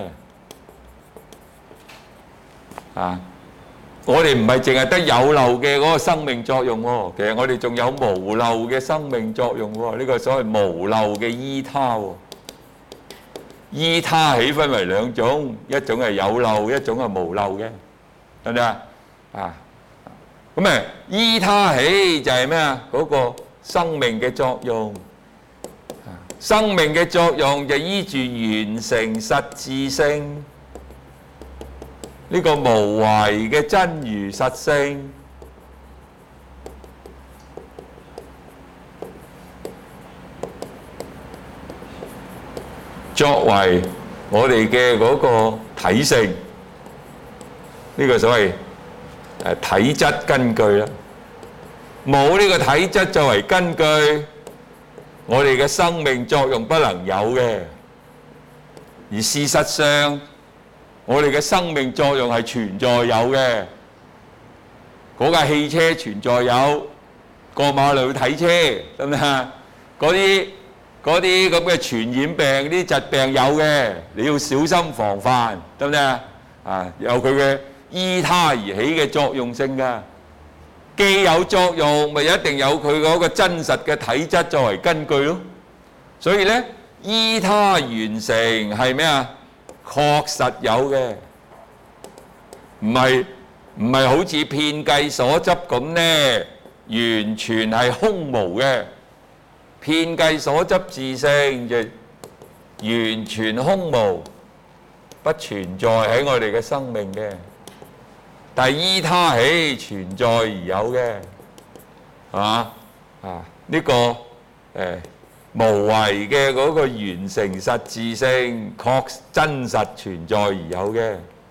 啊，我哋唔係淨係得有漏嘅嗰個生命作用喎，其實我哋仲有無漏嘅生命作用喎，呢個所謂無漏嘅依他喎。依他起分為兩種，一種係有漏，一種係無漏嘅，得唔得啊？啊，咁誒依他起就係咩啊？嗰個生命嘅作用，生命嘅作用就依住完成實自性，呢個無為嘅真如實性。作為我哋嘅嗰個體性，呢個所謂誒體質根據啦。冇呢個體質作為根據，我哋嘅生命作用不能有嘅。而事實上，我哋嘅生命作用係存在有嘅。嗰架汽車存在有，過馬路睇車，得唔得啊？嗰啲嗰啲咁嘅傳染病、啲疾病有嘅，你要小心防範，得唔得啊？啊，有佢嘅依他而起嘅作用性㗎，既有作用，咪一定有佢嗰個真實嘅體質作為根據咯。所以咧，依他完成係咩啊？確實有嘅，唔係唔係好似遍計所執咁咧，完全係空無嘅。遍計所執自性就完全空無，不存在喺我哋嘅生命嘅。但係依他起存在而有嘅，係嘛？啊，呢個誒無為嘅嗰個完成實自性，確真實存在而有嘅。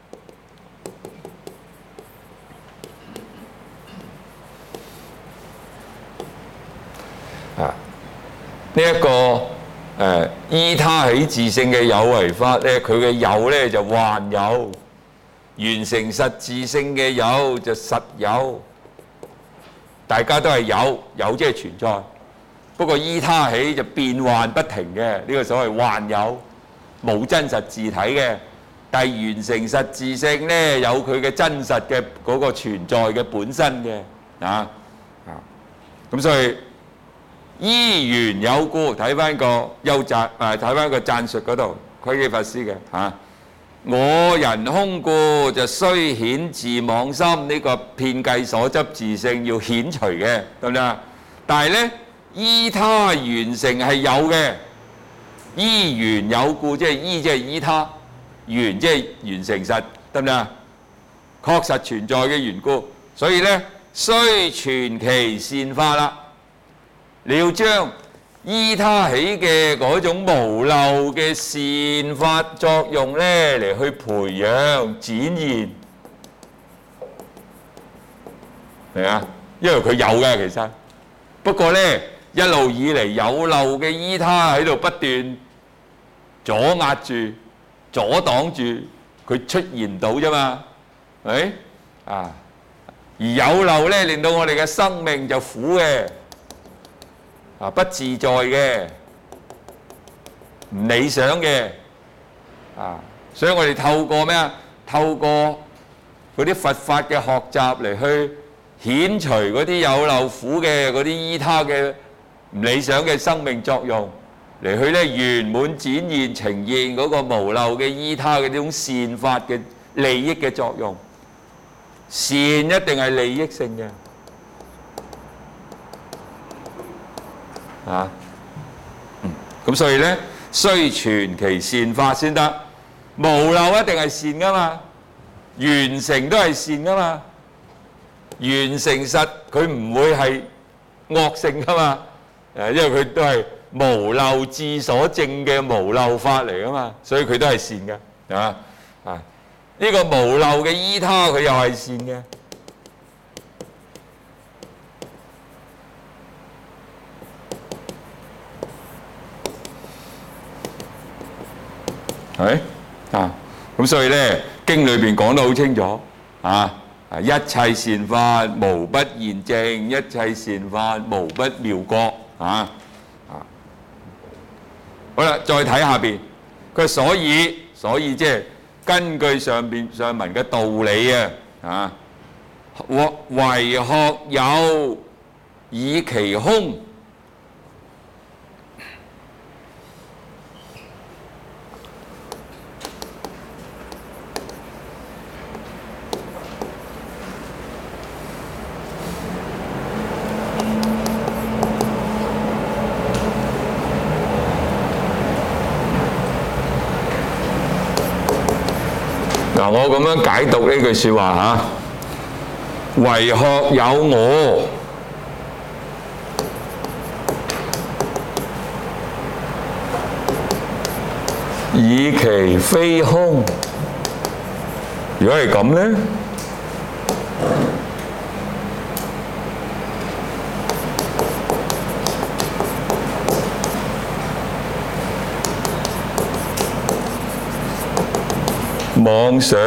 啊！呢一個誒依他起自性嘅有為法咧，佢嘅有咧就幻有，完成實自性嘅有就實有，大家都係有，有即係存在。 不過依他起就變幻不停嘅，呢、這個所謂幻有，冇真實自體嘅。但係完成實自性呢，有佢嘅真實嘅嗰個存在嘅本身嘅啊啊，咁所以依緣有故，睇翻個優讚誒，睇翻個讚述嗰度，窺基法師嘅嚇，我人空故就須顯自妄心，呢、這個遍計所執自性要顯除嘅，得唔得啊？但係呢，依他完成係有嘅，依緣有故，即係依即係依他。緣即係緣成實，得唔得啊？確實存在嘅緣故，所以呢，須存其善法啦。你要將依他起嘅嗰種無漏嘅善法作用呢，嚟去培養展現，明啊？因為佢有嘅其實，不過呢，一路以嚟有漏嘅依他喺度不斷阻壓住。阻擋住佢出現到啫嘛，係咪啊？而有漏咧，令到我哋嘅生命就苦嘅，啊不自在嘅，唔理想嘅，啊！所以我哋透過咩啊？透過嗰啲佛法嘅學習嚟去遣除嗰啲有漏苦嘅嗰啲依他嘅唔理想嘅生命作用。嚟去咧圓滿展現呈現嗰個無漏嘅依他嘅呢種善法嘅利益嘅作用，善一定係利益性嘅，啊，咁、嗯、所以咧須存其善法先得，無漏一定係善噶嘛，完成都係善噶嘛，完成實佢唔會係惡性噶嘛，誒，因為佢都係。無漏智所證嘅無漏法嚟噶嘛，所以佢都係善嘅，係嘛啊？呢、這個無漏嘅依他佢又係善嘅，係咪啊？咁所以咧經裏邊講得好清楚啊！啊，一切善法無不現證，一切善法無不妙覺啊！好啦，再睇下邊，佢所以所以即係根據上邊上文嘅道理啊，啊，唯學有以其空，嗱，我咁樣解讀呢句説話嚇，唯學有我，以其非空。如果係咁呢？妄想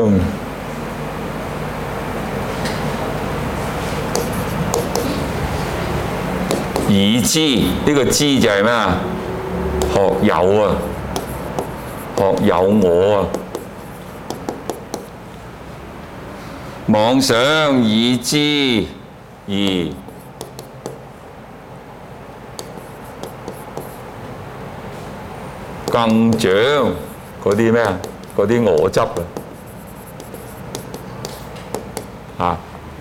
已知，呢、這個知就係咩啊？學有啊，學有我啊。妄想已知而更長嗰啲咩啊？嗰啲我執啊！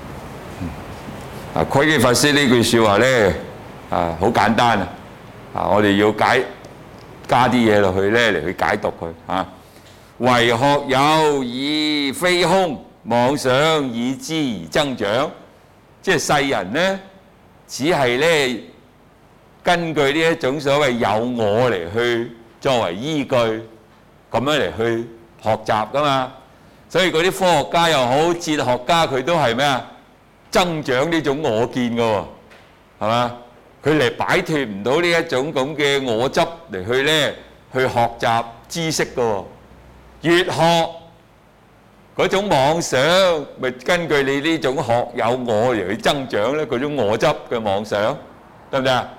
啊，窺基法師呢句説話咧啊，好簡單啊！啊，我哋要解加啲嘢落去咧嚟去解讀佢啊。唯學有以非空，妄想已知而增長。即係世人咧，只係咧根據呢一種所謂有我嚟去作為依據，咁樣嚟去學習噶嘛，所以嗰啲科學家又好，哲學家佢都係咩啊？增長呢種我見噶喎，係嘛？佢嚟擺脫唔到呢一種咁嘅我執嚟去咧，去學習知識噶喎。越學嗰種妄想，咪根據你呢種學有我嚟去增長咧，嗰種我執嘅妄想，得唔得啊？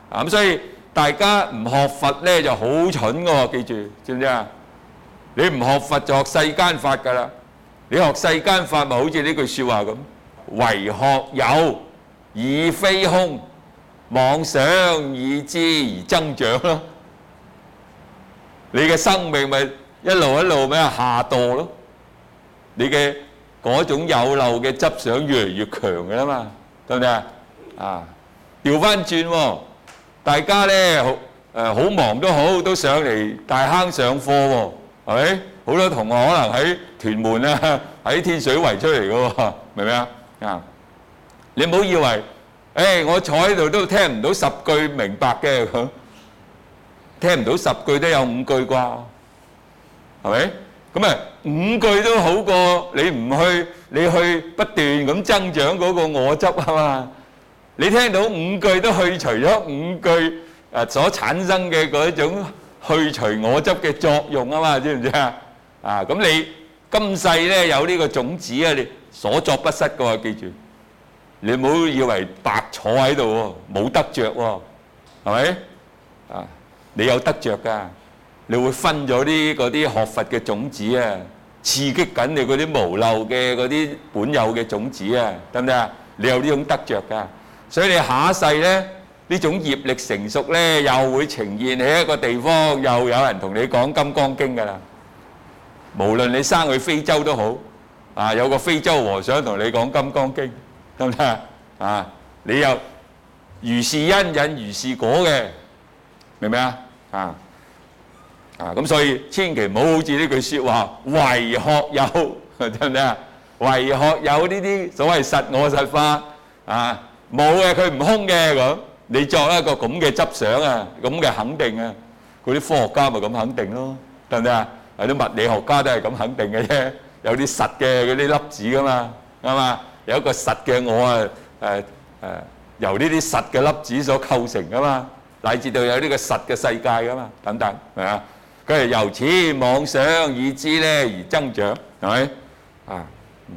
啊咁所以大家唔學佛咧就好蠢嘅喎，記住知唔知啊？你唔學佛就學世間法㗎啦。你學世間法咪好似呢句説話咁，唯學有而非空，妄想以知而增長咯。你嘅生命咪一路一路咩下墮咯？你嘅嗰種有漏嘅執想越嚟越強嘅啦嘛，得唔得啊？啊，調翻轉喎，大家咧好誒好忙都好，都上嚟大坑上課喎，係咪？好多同學可能喺屯門啊，喺天水圍出嚟嘅喎，明唔明啊？啊，你唔好以為誒我坐喺度都聽唔到十句明白嘅咁，聽唔到十句都有五句啩，係咪？咁啊五句都好過你唔去，你去不斷咁增長嗰個我執啊嘛。你聽到五句都去除咗五句誒所產生嘅嗰種去除我執嘅作用啊嘛，知唔知啊？啊咁你今世咧有呢個種子啊，你所作不失嘅喎，記住。你唔好以為白坐喺度喎，冇得着喎，係咪？啊，你有得着㗎，你會分咗啲嗰啲學佛嘅種子啊，刺激緊你嗰啲無漏嘅嗰啲本有嘅種子啊，得唔得啊？你有呢種得着㗎，所以你下一世咧呢種業力成熟咧，又會呈現喺一個地方，又有人同你講《金剛經》㗎啦。無論你生去非洲都好，啊有個非洲和尚同你講《金剛經》。得唔得啊？你又如是因引如是果嘅，明唔明啊？啊啊咁所以千祈唔好好似呢句説話，唯學有，得唔得啊？唯學有呢啲所謂實我實法啊，冇嘅佢唔空嘅咁，你作一個咁嘅執想啊，咁嘅肯定啊，嗰啲科學家咪咁肯定咯，得唔得啊？有啲物理學家都係咁肯定嘅啫，有啲實嘅嗰啲粒子噶嘛，啱嘛？有一個實嘅我啊，誒誒由呢啲實嘅粒子所構成噶嘛，乃至到有呢個實嘅世界噶嘛，等等係嘛？佢係由此妄想以知咧而增長，係咪啊？嗯、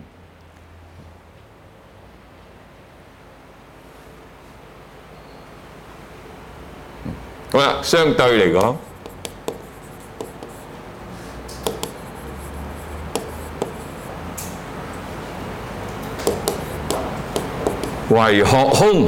好啦，相對嚟講。唯學空，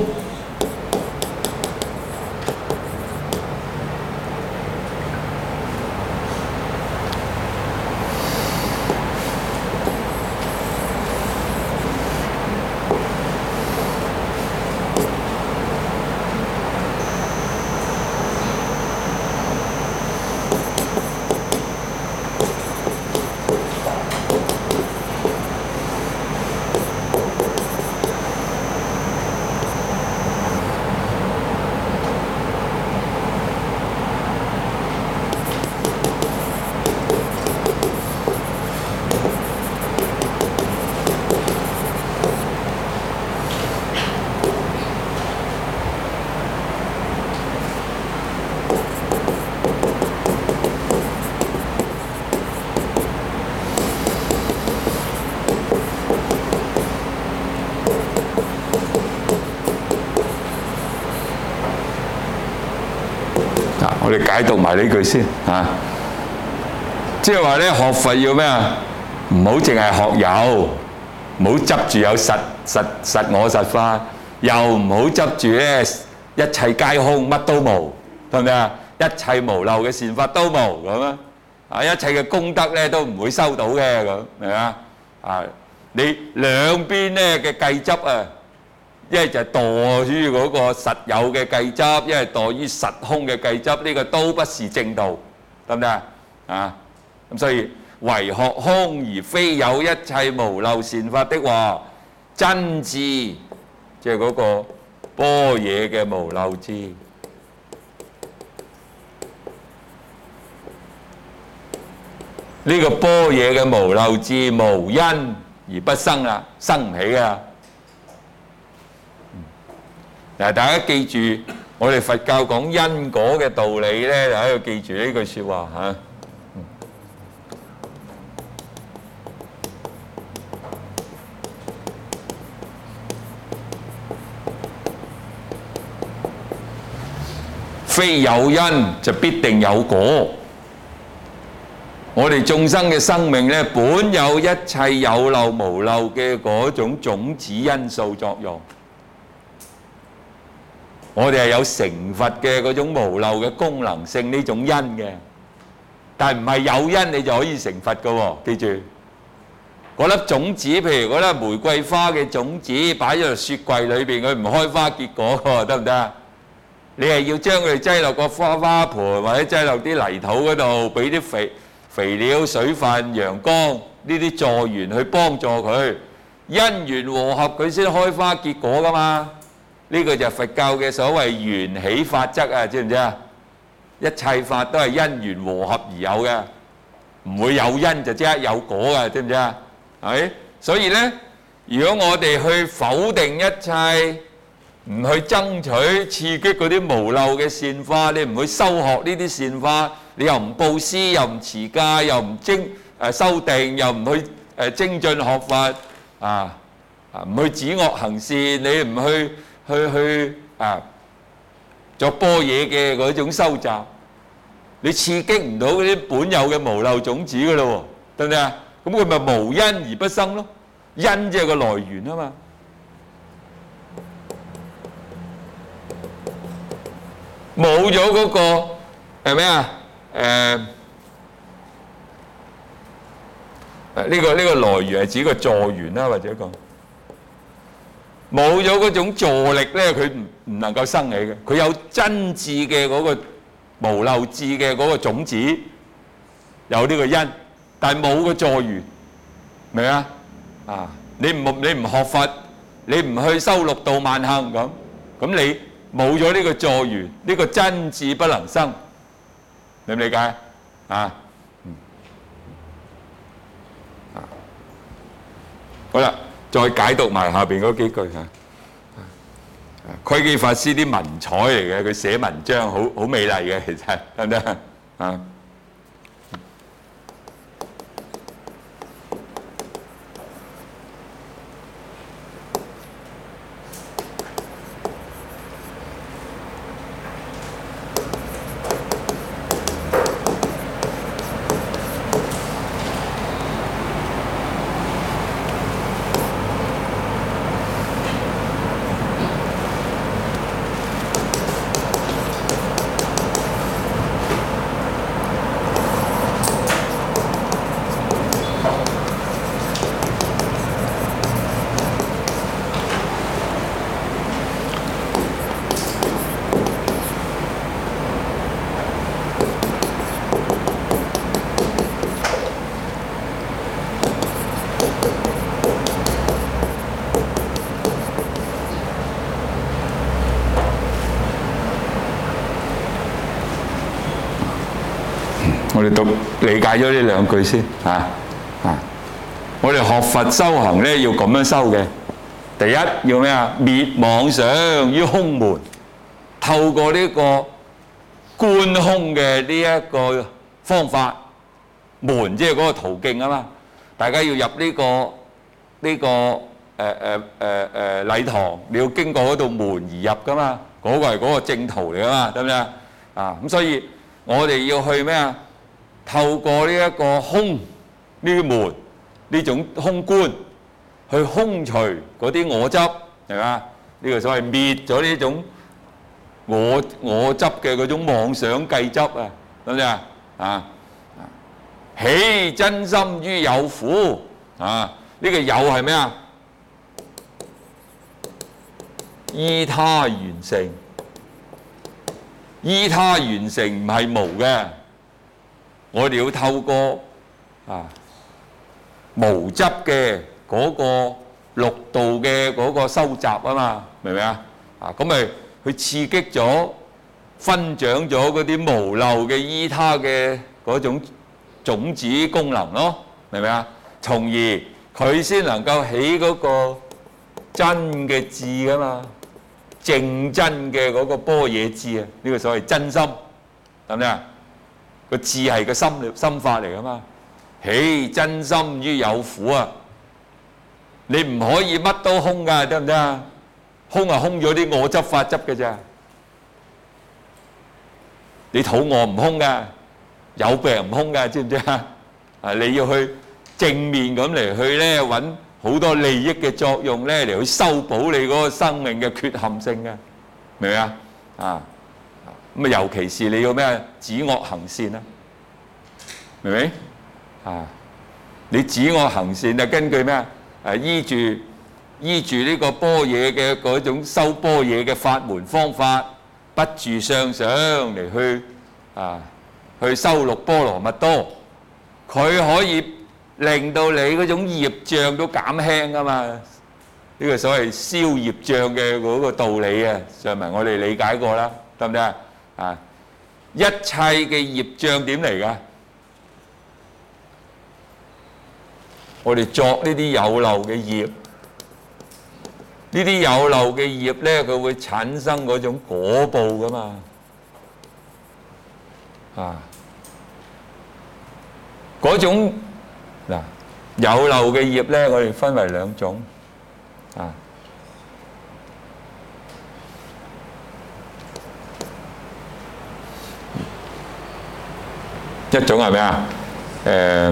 我哋解讀埋呢句先嚇，即係話咧學佛要咩啊？唔好淨係學有，唔好執住有實實實我實法，又唔好執住咧一切皆空，乜都冇，係咪啊？一切無漏嘅善法都冇咁啊！啊，一切嘅功德咧都唔會收到嘅咁，係嘛？啊，你兩邊咧嘅計執啊！一係就係墮於嗰個實有嘅計執，一係墮於實空嘅計執，呢個都不是正道，得唔得啊？啊，咁所以唯學空而非有一切無漏善法的話，真智即係嗰個般若嘅無漏智。呢個般若嘅無漏智無因而不生啦，生唔起啊！嗱，大家記住，我哋佛教講因果嘅道理咧，就喺度記住呢句説話嚇。 非有因就必定有果。我哋眾生嘅生命呢，本有一切有漏無漏嘅嗰種種子因素作用。我哋係有成佛嘅嗰種無漏嘅功能性呢種因嘅，但係唔係有因你就可以成佛㗎喎。記住，嗰粒種子，譬如嗰粒玫瑰花嘅種子擺咗喺雪櫃裏邊，佢唔開花結果喎，得唔得啊？你係要將佢擠落個花花盆或者擠落啲泥土嗰度，俾啲肥肥料、水分、陽光呢啲助緣去幫助佢，因緣和合佢先開花結果㗎嘛。呢個就係佛教嘅所謂緣起法則啊，知唔知啊？一切法都係因緣和合而有嘅，唔會有因就即刻有果嘅，知唔知啊？係，所以呢，如果我哋去否定一切，唔去爭取刺激嗰啲無漏嘅善法，你唔去修學呢啲善法，你又唔布施，又唔持戒，又唔精誒修定，又唔去誒精進學法啊啊，唔去止惡行善，你唔去去去啊作般若嘅嗰種修習，你刺激唔到嗰啲本有嘅無漏種子噶咯喎，得唔得啊？咁佢咪無因而不生咯？因即係個來源啊嘛。冇咗嗰個係咩啊？誒誒呢個呢個來源係指個助緣啦，或者講冇咗嗰種助力咧，佢唔唔能夠生起嘅。佢有真智嘅嗰個無漏智嘅嗰個種子，有呢個因，但係冇個助緣，明啊？啊！你唔你唔學佛，你唔去修六度萬行咁，咁你冇咗呢個助緣，呢個真智不能生，理唔理解啊？嗯，啊，好啦，再解讀埋下邊嗰幾句嚇。窺基法師啲文采嚟嘅，佢寫文章好好美麗嘅，其實得唔得啊？我哋讀理解咗呢兩句先嚇啊！我哋學佛修行咧，要咁樣修嘅。第一要咩啊？滅妄想於空門，透過呢個觀空嘅呢一個方法，門即係嗰個途徑啊嘛。大家要入呢個呢個誒誒誒誒禮堂，你要經過嗰道門而入噶嘛。嗰個係嗰個正途嚟噶嘛，得唔得啊？啊咁，所以我哋要去咩啊？透過呢一個空呢啲門呢種空觀，去空除嗰啲我執，係嘛？呢個所謂滅咗呢種我我執嘅嗰種妄想計執啊，得唔得啊？啊，起真心於有苦啊！呢個有係咩啊？依他完成，依他完成唔係無嘅。我哋要透過啊無執嘅嗰個六度嘅嗰個收集啊嘛，明唔明啊？啊咁咪去刺激咗、分長咗嗰啲無漏嘅依他嘅嗰種種子功能咯，明唔明啊？從而佢先能夠起嗰個真嘅智噶嘛，正真嘅嗰個般若智啊，呢個所謂真心，得唔得啊？個智係個心心法嚟噶嘛，起真心於有苦啊！你唔可以乜都空噶，得唔得啊？空啊，空咗啲我執法執嘅咋， 你肚餓唔空㗎，有病唔空㗎，知唔知啊？啊，你要去正面咁嚟去咧揾好多利益嘅作用咧嚟去修補你嗰個生命嘅缺陷性嘅，明唔明啊？啊，咁啊尤其是你要咩止惡行善啊，明唔明？啊，你止惡行善啊，根據咩啊？誒依住依住呢個般若嘅嗰種修般若嘅法門方法，不住相想嚟去啊去修六波羅蜜多，佢可以令到你嗰種業障都減輕㗎嘛。呢個所謂消業障嘅嗰個道理啊，上文我哋理解過啦，得唔得啊？啊，一切嘅業障點嚟㗎？我哋作呢啲有漏嘅業，呢啲有漏嘅業咧，佢會產生嗰種果報噶嘛，啊，嗰種嗱有漏嘅業咧，我哋分為兩種，啊，一種係咩啊？誒。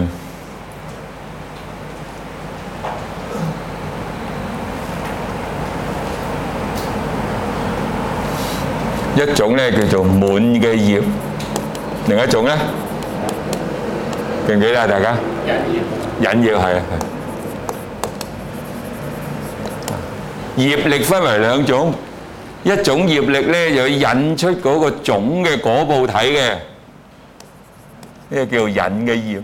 一種咧叫做滿嘅業，另一種咧記唔記得啊？大家引業係啊，業力分為兩種，一種業力咧就引出嗰個總嘅果報體嘅，呢個叫做引嘅業。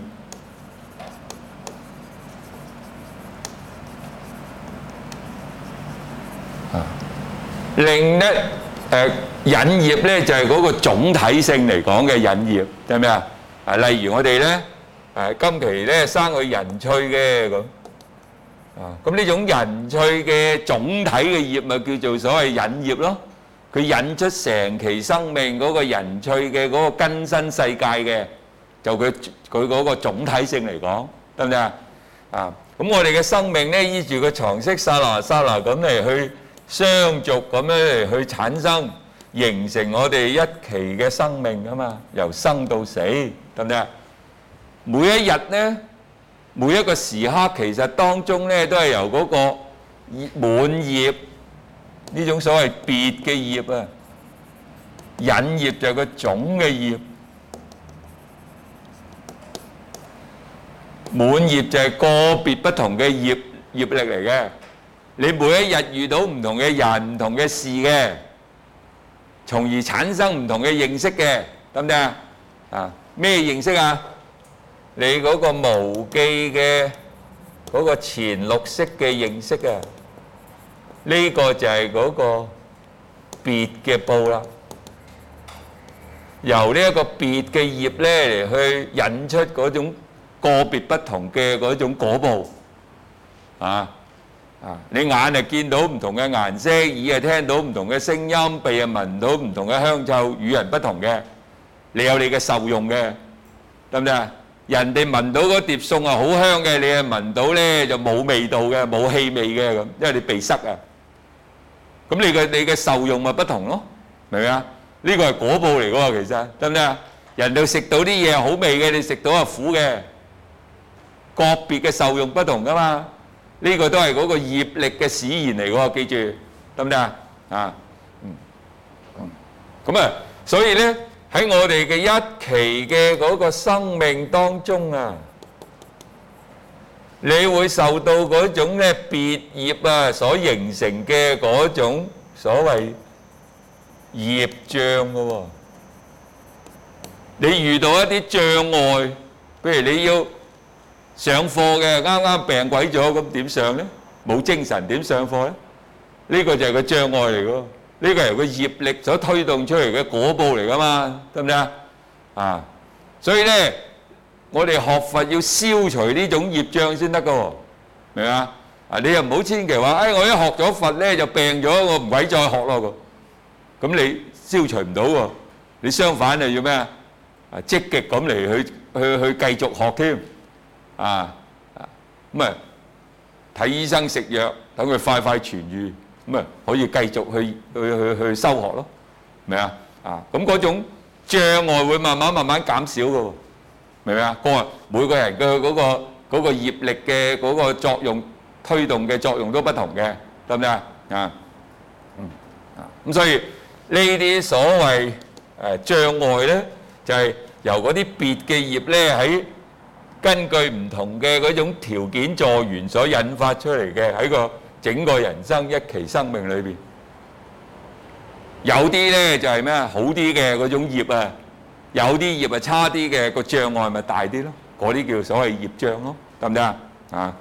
啊，另一誒。引業咧就係嗰個總體性嚟講嘅引業，係咪啊？啊，例如我哋咧，誒今期咧生個人趣嘅咁，啊，咁呢種人趣嘅總體嘅業咪叫做所謂引業咯。佢引出成期生命嗰個人趣嘅嗰個根身世界嘅，就佢佢嗰個總體性嚟講，得唔得啊？啊，咁我哋嘅生命咧依住個藏識剎那剎那咁嚟去相續咁樣嚟去產生。形成我哋一期嘅生命啊嘛，由生到死，得唔得啊？每一日咧，每一個時刻，其實當中咧都係由嗰個滿業呢種所謂別嘅業啊，引業就係個總嘅業，滿業就係個別不同嘅業業力嚟嘅。你每一日遇到唔同嘅人、唔同嘅事嘅。從而產生唔同嘅認識嘅，得唔得啊？啊，咩認識啊？你嗰個無記嘅嗰個前六識嘅認識啊，呢個就係嗰個別嘅報啦。由呢一個別嘅業咧嚟去引出嗰種個別不同嘅嗰種果報啊。啊！你眼係見到唔同嘅顏色，耳係聽到唔同嘅聲音，鼻係聞到唔同嘅香臭，與人不同嘅，你有你嘅受用嘅，得唔得啊？人哋聞到嗰碟餸啊好香嘅，你係聞到咧就冇味道嘅，冇氣味嘅咁，因為你鼻塞啊。咁你嘅你嘅受用咪不同咯，明唔明啊？呢個係果報嚟嘅喎，其實得唔得啊？人哋食到啲嘢好味嘅，你食到係苦嘅，個別嘅受用不同噶嘛。呢個都係嗰個業力嘅使然嚟喎，記住得唔得啊？啊，嗯，咁啊，所以咧喺我哋嘅一期嘅嗰個生命當中啊，你會受到嗰種咧別業啊所形成嘅嗰種所謂業障嘅喎。你遇到一啲障礙，譬如你要上課嘅，啱啱病鬼咗，咁點上咧？冇精神點上課咧？呢個就係個障礙嚟㗎，呢個係個業力所推動出嚟嘅果報嚟㗎嘛，得唔得啊？啊，所以咧，我哋學佛要消除呢種業障先得㗎喎，明啊？啊，你又唔好千祈話，誒，我一學咗佛咧就病咗，我唔鬼再學咯咁，咁你消除唔到喎，你相反係要咩啊？啊，積極咁嚟去去去繼續學添。啊啊咁啊睇醫生食藥，等佢快快痊愈，咁啊可以繼續去去去去修學咯，明啊？啊咁嗰種障礙會慢慢慢慢減少嘅喎，明唔明啊？個每個人嘅嗰個嗰個業力嘅嗰個作用推動嘅作用都不同嘅，得唔得啊？啊，嗯啊，咁所以呢啲所謂誒障礙咧，就係由嗰啲別嘅業咧喺根據唔同嘅嗰種條件助緣所引發出嚟嘅，喺個整個人生一期生命裏邊。有啲咧就係咩啊？好啲嘅嗰種業啊，有啲業啊差啲嘅，個障礙咪大啲咯。嗰啲叫所謂業障咯，得唔得啊？啊，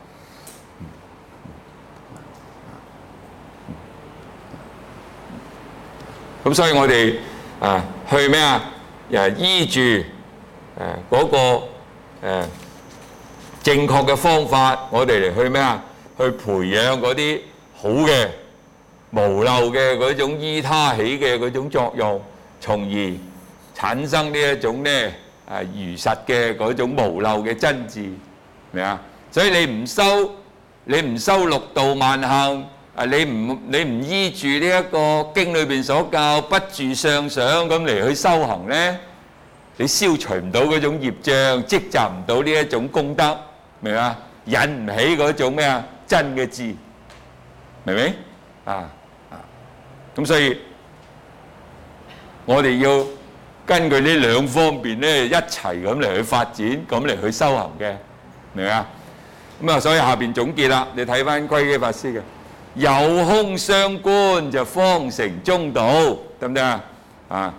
咁所以我哋啊去咩啊？誒依住誒嗰個誒正確嘅方法，我哋嚟去咩啊？去培養嗰啲好嘅無漏嘅嗰種依他起嘅嗰種作用，從而產生呢一種咧啊如實嘅嗰種無漏嘅真智，明啊？所以你唔修，你唔修六度萬行，啊你唔你唔依住呢一個經裏邊所教不住相想咁嚟去修行咧，你消除唔到嗰種業障，積集唔到呢一種功德，明啊？引唔起嗰種咩啊真嘅智，明唔明啊？咁所以，我哋要根據呢兩方面咧一齊咁嚟去發展，咁嚟去修行嘅，明唔明啊？咁啊，所以下邊總結啦，你睇翻窺基法師嘅，有空相觀就方成中道，得唔得啊？啊，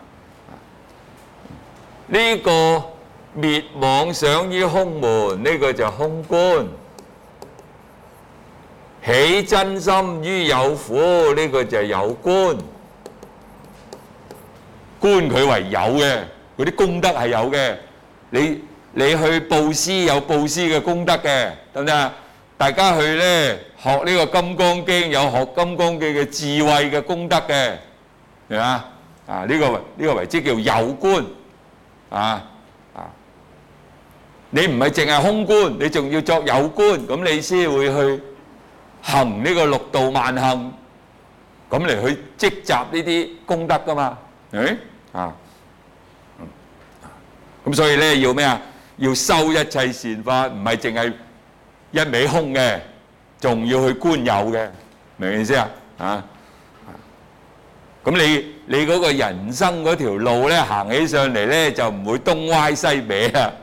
呢個滅妄想於空門，呢個就空觀；起真心於有苦，呢個就係有觀。觀佢為有嘅，嗰啲功德係有嘅。你你去佈施有佈施嘅功德嘅，得唔得啊？大家去咧學呢個金剛經，有學金剛經嘅智慧嘅功德嘅，係嘛？啊呢個呢個為之叫有觀啊啊！你唔係淨係空觀，你仲要作有觀，咁你先會去行呢個六度萬行，咁嚟去積集呢啲功德噶嘛？誒啊，咁所以咧要咩啊？要修一切善法，唔係淨係一味空嘅，仲要去觀有嘅，明唔明意思啊？啊，咁你你嗰個人生嗰條路咧行起上嚟咧就唔會東歪西歪啊，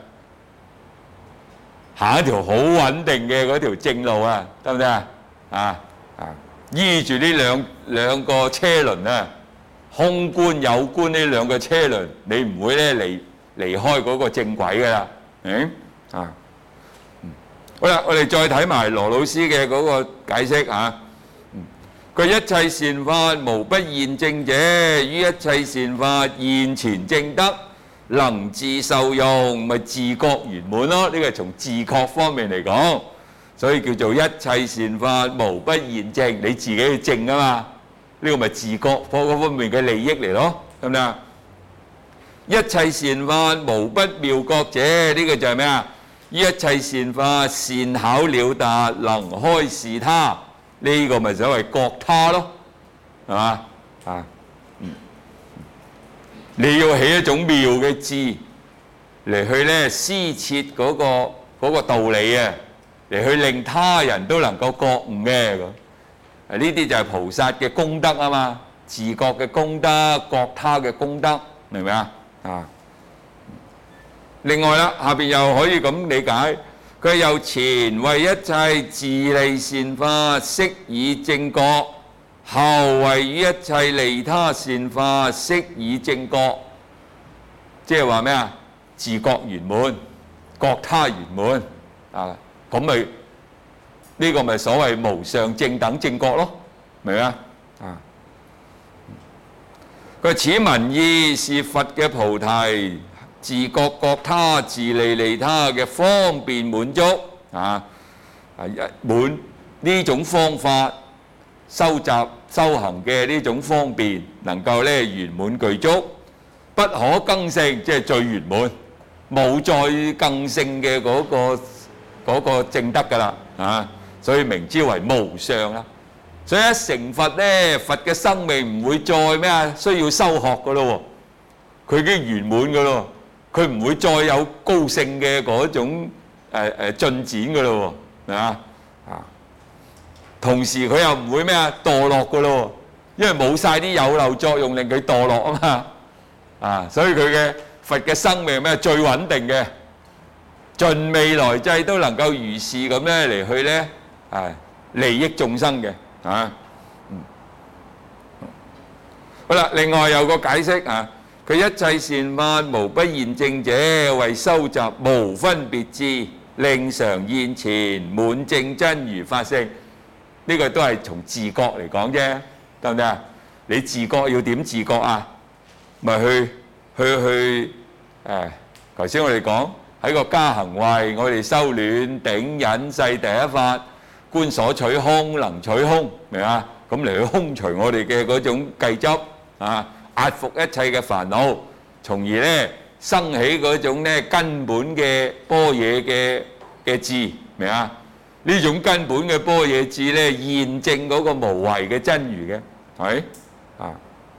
行一條好穩定嘅嗰條正路啊，得唔得啊？啊啊，依住呢兩兩個車輪啊！空觀有觀呢兩個車輪，你唔會咧離離開嗰個正軌噶啦，嗯啊，好啦，我哋再睇埋羅老師嘅嗰個解釋嚇，佢一切善法無不現證者，於一切善法現前證得，能自受用，咪自覺圓滿咯。呢個係從自覺方面嚟講，所以叫做一切善法無不現證，你自己去證啊嘛。呢個咪自覺嗰方面嘅利益嚟咯，係咪啊？一切善法無不妙覺者，呢個就係咩啊？於一切善法善巧了達，能開示他，呢個咪所謂覺他咯，係嘛？啊，嗯，你要起一種妙嘅智嚟去咧施設嗰個嗰個道理啊，嚟去令他人都能夠覺悟嘅咁。呢啲就係菩薩嘅功德啊嘛，自覺嘅功德、覺他嘅功德，明唔明啊？啊！另外啦，下邊又可以咁理解，佢又前為一切自利善法悉以正覺，後為於一切利他善法悉以正覺，即係話咩啊？自覺圓滿，覺他圓滿啊！咁咪〜呢個咪所謂無上正等正覺咯，明唔明啊？啊！佢此文意是佛嘅菩提自覺覺他、自利利他嘅方便滿足啊！啊一滿呢種方法收集修行嘅呢種方便，能夠咧圓滿具足，不可更勝，即係最圓滿，冇再更勝嘅嗰個嗰個正德㗎啦啊！所以名之為無上啦。所以一成佛咧，佛嘅生命唔會再咩啊，需要修學噶咯喎。 佢已經圓滿噶咯，佢唔會再有高盛嘅嗰種誒誒進展噶咯喎，係嘛啊？同時佢又唔會咩啊墮落噶咯，因為冇曬啲有漏作用令佢墮落啊嘛啊，所以佢嘅佛嘅生命咩最穩定嘅，盡未來際都能夠如是咁咧嚟去咧啊利益眾生嘅啊。好啦，另外有個解釋啊，佢一切善法無不現證者，為修習無分別智，令常現前，滿證真如法性。呢個都係從自覺嚟講啫，得唔得啊？你自覺要點自覺啊？咪去去去誒，頭先我哋講喺個加行位，我哋修暖頂忍世第一法，觀所取空，能取空，明啊？咁嚟去空除我哋嘅嗰種計執。啊！壓服一切嘅煩惱，從而咧生起嗰種咧根本嘅般若嘅嘅智，明啊？呢種根本嘅般若智咧，現證嗰個無為嘅真如嘅，係咪啊？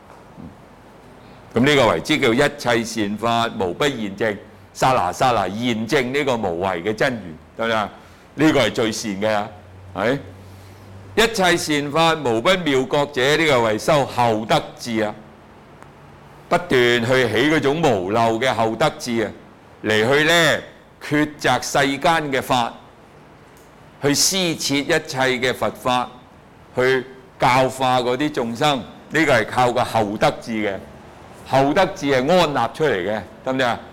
咁呢個為之叫一切善法無不現證，剎那剎那現證呢個無為嘅真如，得唔得啊？呢個係最善嘅，係。一切善法無不妙覺者，呢個為修後得智啊，不斷去起嗰種無漏嘅後得智啊，嚟去咧抉擇世間嘅法，去施設一切嘅佛法，去教化嗰啲眾生，呢個係靠個後得智嘅，後得智係安立出嚟嘅，得唔得啊？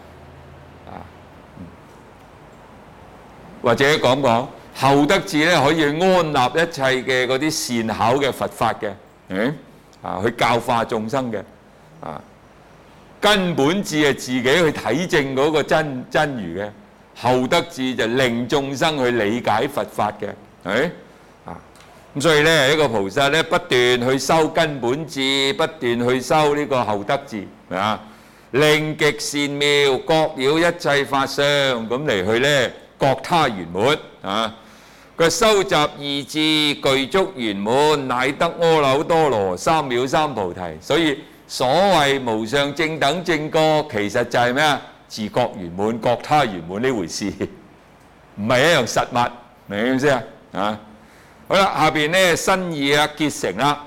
或者講講。後得智咧可以安立一切嘅嗰啲善巧嘅佛法嘅，嗯啊，去教化眾生嘅，啊根本智係自己去體證嗰個真真如嘅，後得智就令眾生去理解佛法嘅，係啊咁所以咧一個菩薩咧不斷去修根本智，不斷去修呢個後得智，係嘛？令極善妙，覺了一切法相，咁嚟去咧覺他圓滿啊！佢修習二智具足圓滿，乃得阿耨多羅三藐三菩提。所以所謂無上正等正覺，其實就係咩啊？自覺圓滿、覺他圓滿呢回事，唔係一樣實物，明唔明意思啊？啊，好啦，下邊咧新意啊結成啦，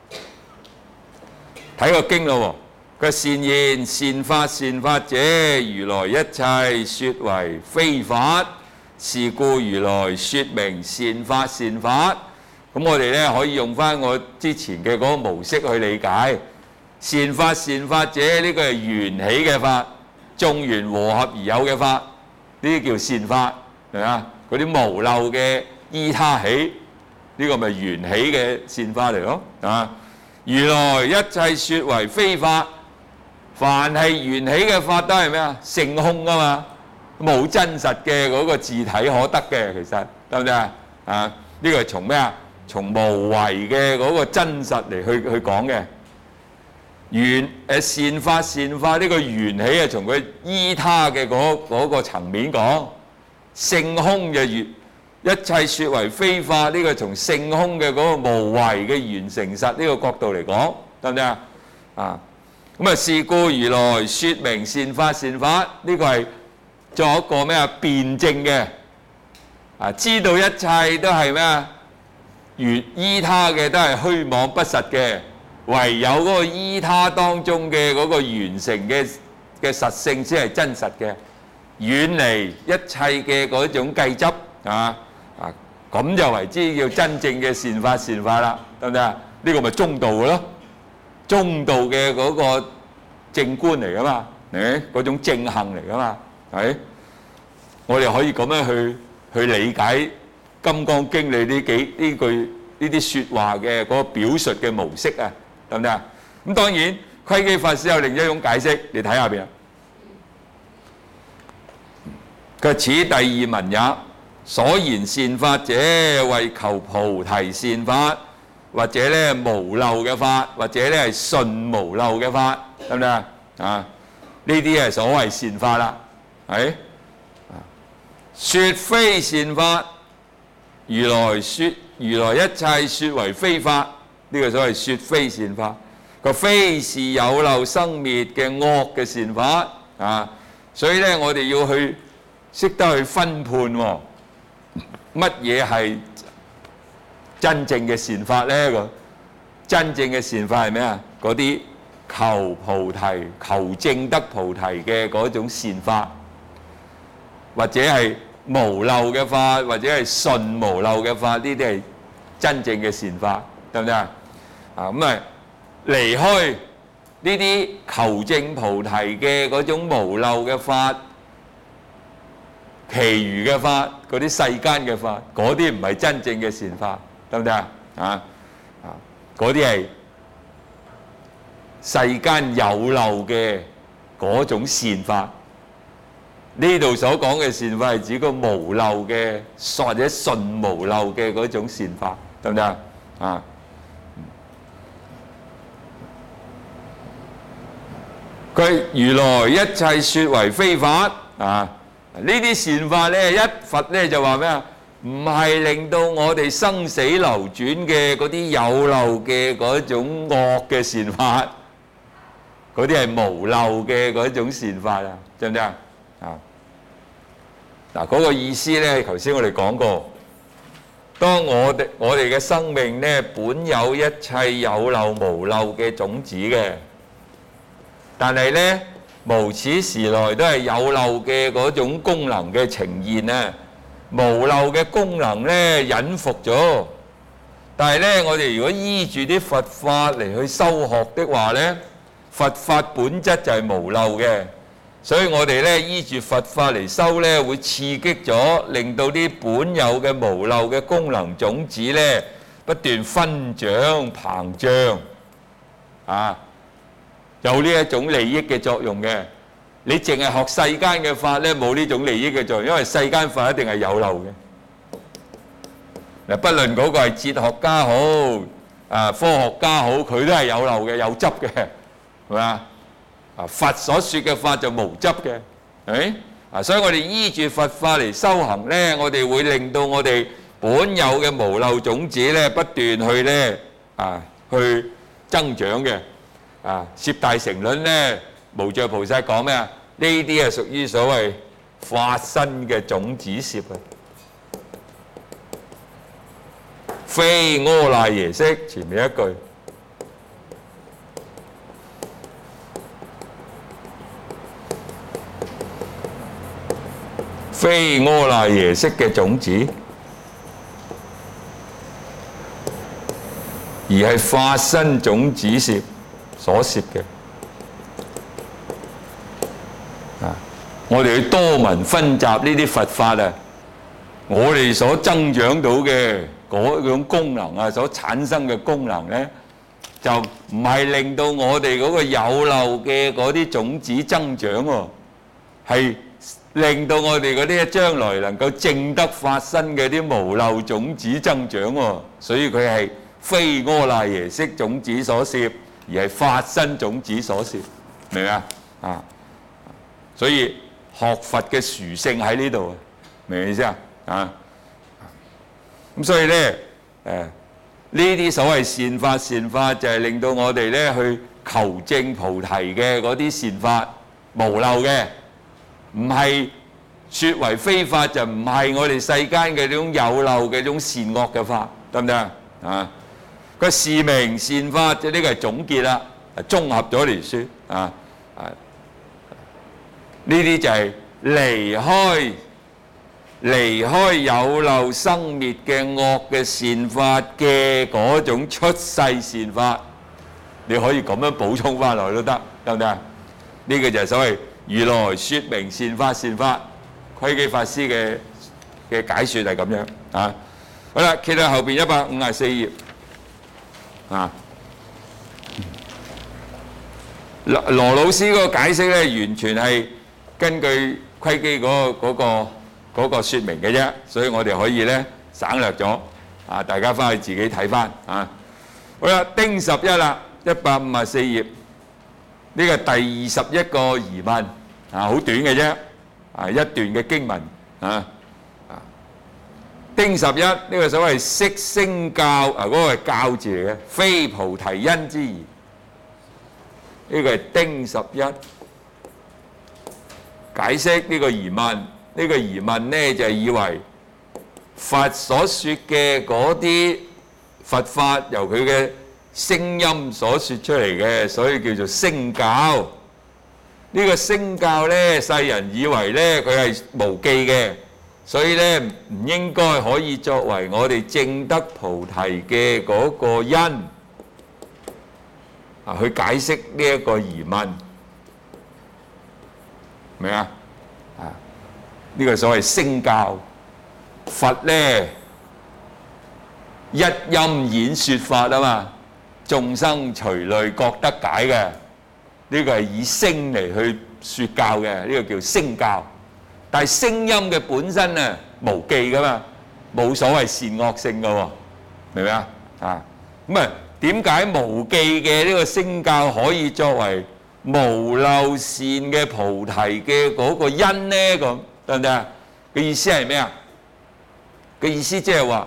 睇個經咯喎。佢善言善法善法者，如來一切説為非法。是故如來説明善法善法，咁我哋咧可以用翻我之前嘅嗰個模式去理解。善法善法者，呢個係緣起嘅法，眾緣和合而有嘅法，呢啲叫善法，係嘛？嗰啲無漏嘅依他起，呢個咪緣起嘅善法嚟咯，啊！如來一切説為非法，凡係緣起嘅法都係咩啊？性空啊嘛。冇真實嘅嗰個自體可得嘅，其實得唔得啊？啊，呢個係從咩啊？從無為嘅嗰個真實嚟去去講嘅。緣誒善法善法呢個緣起係從佢依他嘅嗰嗰個層面講，性空就緣一切説為非法，呢個從性空嘅嗰個無為嘅緣成實呢個角度嚟講，得唔得啊？啊，咁啊，是故如來説明善法善法，呢個係作一個咩啊辯證嘅啊，知道一切都係咩啊，緣依他嘅都係虛妄不實嘅，唯有嗰個依他當中嘅嗰個完成嘅嘅實性先係真實嘅，遠離一切嘅嗰種計執啊啊，咁就為之叫真正嘅善法善法啦，得唔得啊？呢個咪中道嘅咯，中道嘅嗰個正觀嚟噶嘛，誒嗰種正行嚟噶嘛。係，我哋可以咁樣去去理解《金剛經》裏呢幾呢句呢啲説話嘅嗰個表述嘅模式啊，得唔得啊？咁當然，窺基法師有另一種解釋，你睇下邊啊。佢此第二文也，所言善法者，為求菩提善法，或者咧無漏嘅法，或者咧係順無漏嘅法，得唔得啊？啊，呢啲係所謂善法啦。係，説非善法，如來説如來一切説為非法，呢個所謂説非善法。 個非是有漏生滅嘅惡嘅善法啊，所以咧我哋要去識得去分判喎，乜嘢係真正嘅善法咧？個真正嘅善法係咩啊？嗰啲求菩提、求證得菩提嘅嗰種善法，或者係無漏嘅法，或者係純無漏嘅法，呢啲係真正嘅善法，得唔得啊？啊咁啊，離開呢啲求證菩提嘅嗰種無漏嘅法，其餘嘅法，嗰啲世間嘅法，嗰啲唔係真正嘅善法，得唔得啊？啊啊，嗰啲係世間有漏嘅嗰種善法。呢度所講嘅善法係指個無漏嘅或者純無漏嘅嗰種善法，得唔得啊？啊，佢如來一切説為非法啊！呢啲善法咧，一佛咧就話咩啊？唔係令到我哋生死流轉嘅嗰啲有漏嘅嗰種惡嘅善法，嗰啲係無漏嘅嗰種善法啊，知唔知啊？啊，嗱，嗰個意思咧，頭先我哋講過，當我哋我哋嘅生命咧，本有一切有漏無漏嘅種子嘅，但係咧無始時來都係有漏嘅嗰種功能嘅呈現啊，無漏嘅功能咧隱伏咗，但係咧我哋如果依住啲佛法嚟去修學的話咧，佛法本質就係無漏嘅。所以我哋咧依住佛法嚟修咧，會刺激咗，令到啲本有嘅無漏嘅功能種子咧不斷分長膨脹，啊，有呢一種利益嘅作用嘅。你淨係學世間嘅法咧，冇呢種利益嘅作用，因為世間法一定係有漏嘅。嗱，不論嗰個係哲學家好，啊科學家好，佢都係有漏嘅，有執嘅，係咪啊？啊！佛所說嘅法就無執嘅，係咪？啊！所以我哋依住佛法嚟修行咧，我哋會令到我哋本有嘅無漏種子咧不斷去咧啊去增長嘅。啊！攝大乘論咧，無著菩薩講咩啊？呢啲係屬於所謂法身嘅種子攝啊，非阿賴耶識前面一句。非阿賴耶識嘅種子，而係法身種子攝所攝嘅。啊！我哋去多聞分集呢啲佛法啊，我哋所增長到嘅嗰種功能啊，所產生嘅功能咧，就唔係令到我哋嗰個有漏嘅嗰啲種子增長喎，係令到我哋嗰啲將來能夠證得法身嘅啲無漏種子增長喎，所以佢係非阿賴耶識種子所攝，而係法身種子所攝，明唔明啊？啊，所以學佛嘅殊勝喺呢度，明唔明意思啊？啊，咁所以咧，誒呢啲所謂善法，善法就係令到我哋咧去求證菩提嘅嗰啲善法無漏嘅。唔係説為非法，就唔係我哋世間嘅呢種有漏嘅呢種善惡嘅法，得唔得啊？啊，個是名善法，即係呢個係總結啦，綜合咗嚟説啊啊！呢啲就係離開離開有漏生滅嘅惡嘅善法嘅嗰種出世善法，你可以咁樣補充翻來都得，得唔得啊？呢個就係所謂如來説明善法，善法窺基法師嘅嘅解説係咁樣啊。好啦，揭到後邊一百五十四頁啊。羅羅老師嗰個解釋咧，完全係根據窺基嗰個嗰個嗰個説明嘅啫，所以我哋可以咧省略咗啊。大家翻去自己睇翻啊。好啦，丁十一啦，一百五十四頁。呢個第二十一個疑問啊，好短嘅啫，啊一段嘅經文啊啊。丁十一呢個所謂色聲教啊，嗰個係教字嚟嘅，非菩提因之疑呢個係丁十一解釋呢個疑問。呢個疑問呢就係以為佛所說嘅嗰啲佛法由佢嘅聲音所說出嚟嘅，所以叫做聲教。呢個聲教呢，世人以為呢佢係無記嘅，所以呢唔應該可以作為我哋證得菩提嘅嗰個因啊，去解釋呢一個疑問，明啊？啊，呢個所謂聲教，佛呢一音演說法啊嘛，眾生隨類各得解嘅，呢個係以聲嚟去說教嘅，呢個叫聲教。但係聲音嘅本身啊無記噶嘛，冇所謂善惡性噶喎，明唔明啊？啊，咁啊點解無記嘅呢個聲教可以作為無漏善嘅菩提嘅嗰個因呢？咁得唔得啊？嘅意思係咩啊？嘅意思即係話，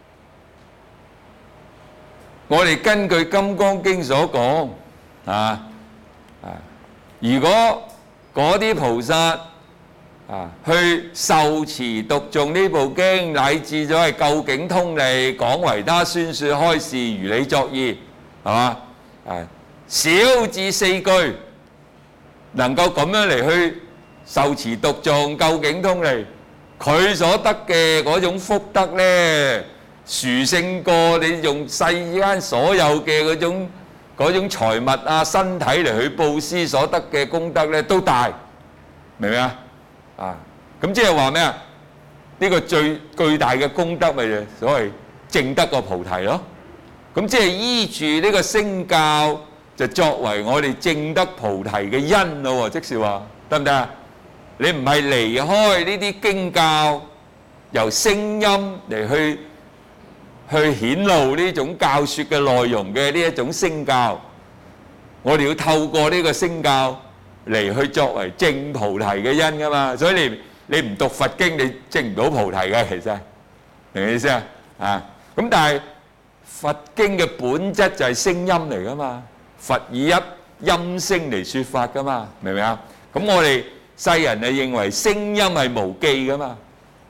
我哋根據《金剛經》所講啊啊，如果嗰啲菩薩啊去受持讀誦呢部經，乃至咗係究竟通利，廣為他宣說開示，如理作意，係嘛？啊，少至四句，能夠咁樣嚟去受持讀誦究竟通利，佢所得嘅嗰種福德呢，殊勝過你用世間所有嘅嗰種嗰種財物啊、身體嚟去佈施所得嘅功德呢，都大，明唔明啊？啊，咁即係話咩啊？呢個最巨大嘅功德咪就所謂證得個菩提咯。咁即係依住呢個聲教，就作為我哋證得菩提嘅因咯。即是話得唔得啊？你唔係離開呢啲經教，由聲音嚟去去顯露呢種教説嘅內容嘅呢一種聲教，我哋要透過呢個聲教嚟去作為證菩提嘅因噶嘛。所以你你唔讀佛經，你證唔到菩提嘅，其實明唔明意思啊？啊，咁但係佛經嘅本質就係聲音嚟噶嘛，佛以一音聲嚟説法噶嘛，明唔明啊？咁我哋世人係認為聲音係無記噶嘛。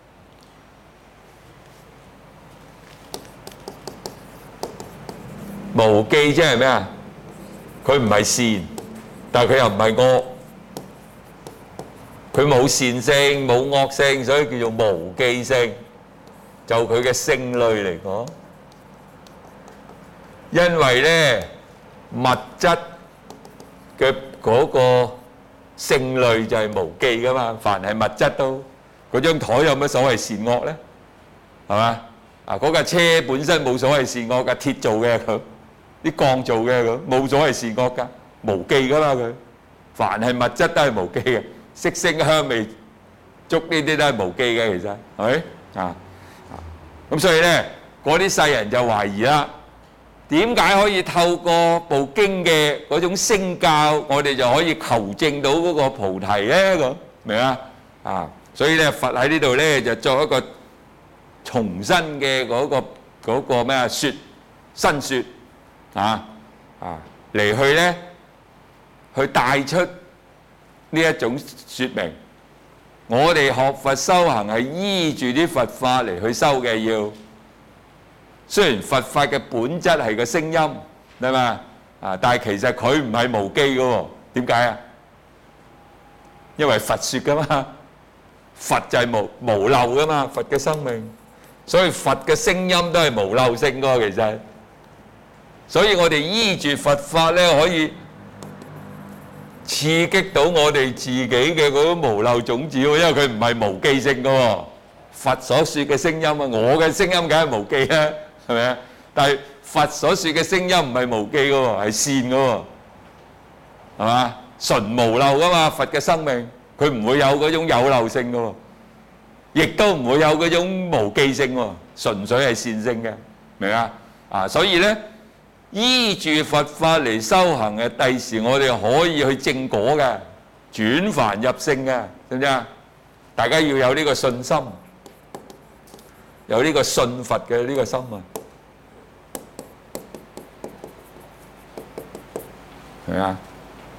無記即係咩啊？佢唔係善，但係佢又唔係惡，佢冇善性冇惡性，所以叫做無記性。就佢嘅性類嚟講，因為咧物質嘅嗰個性類就係無記噶嘛，凡係物質都，嗰張台有乜所謂善惡咧？係嘛？啊，嗰架車本身冇所謂善惡㗎，鐵做嘅佢。啲鋼做嘅咁冇所謂善惡㗎，無記㗎嘛佢。凡係物質都係無記嘅，色聲香味觸呢啲都係無記嘅，其實係咪啊？咁所以咧，嗰啲世人就懷疑啦，點解可以透過部經嘅嗰種聲教，我哋就可以求證到嗰個菩提咧？咁明啊？啊，所以咧佛喺呢度咧就作一個重新嘅嗰個嗰個咩啊説新説。啊啊嚟去咧，去帶出呢一種説明。我哋學佛修行係依住啲佛法嚟去修嘅，要雖然佛法嘅本質係個聲音，係嘛啊，但係其實佢唔係無記嘅喎。點解啊？因為佛説噶嘛，佛就係無無漏噶嘛，佛嘅生命，所以佛嘅聲音都係無漏性噶，其實。所以我哋依住佛法咧，可以刺激到我哋自己嘅嗰種無漏種子喎，因為佢唔係無記性嘅喎。佛所説嘅聲音啊，我嘅聲音梗係無記啦，係咪啊？但係佛所説嘅聲音唔係無記嘅喎，係善嘅喎，係嘛？純無漏噶嘛，佛嘅生命佢唔會有嗰種有漏性嘅喎，亦都唔會有嗰種無記性喎，純粹係善性嘅，明啊？啊，所以咧。依住佛法嚟修行嘅，第時我哋可以去證果嘅，轉凡入聖嘅，知唔知啊？大家要有呢個信心，有呢個信佛嘅呢個心啊，係啊。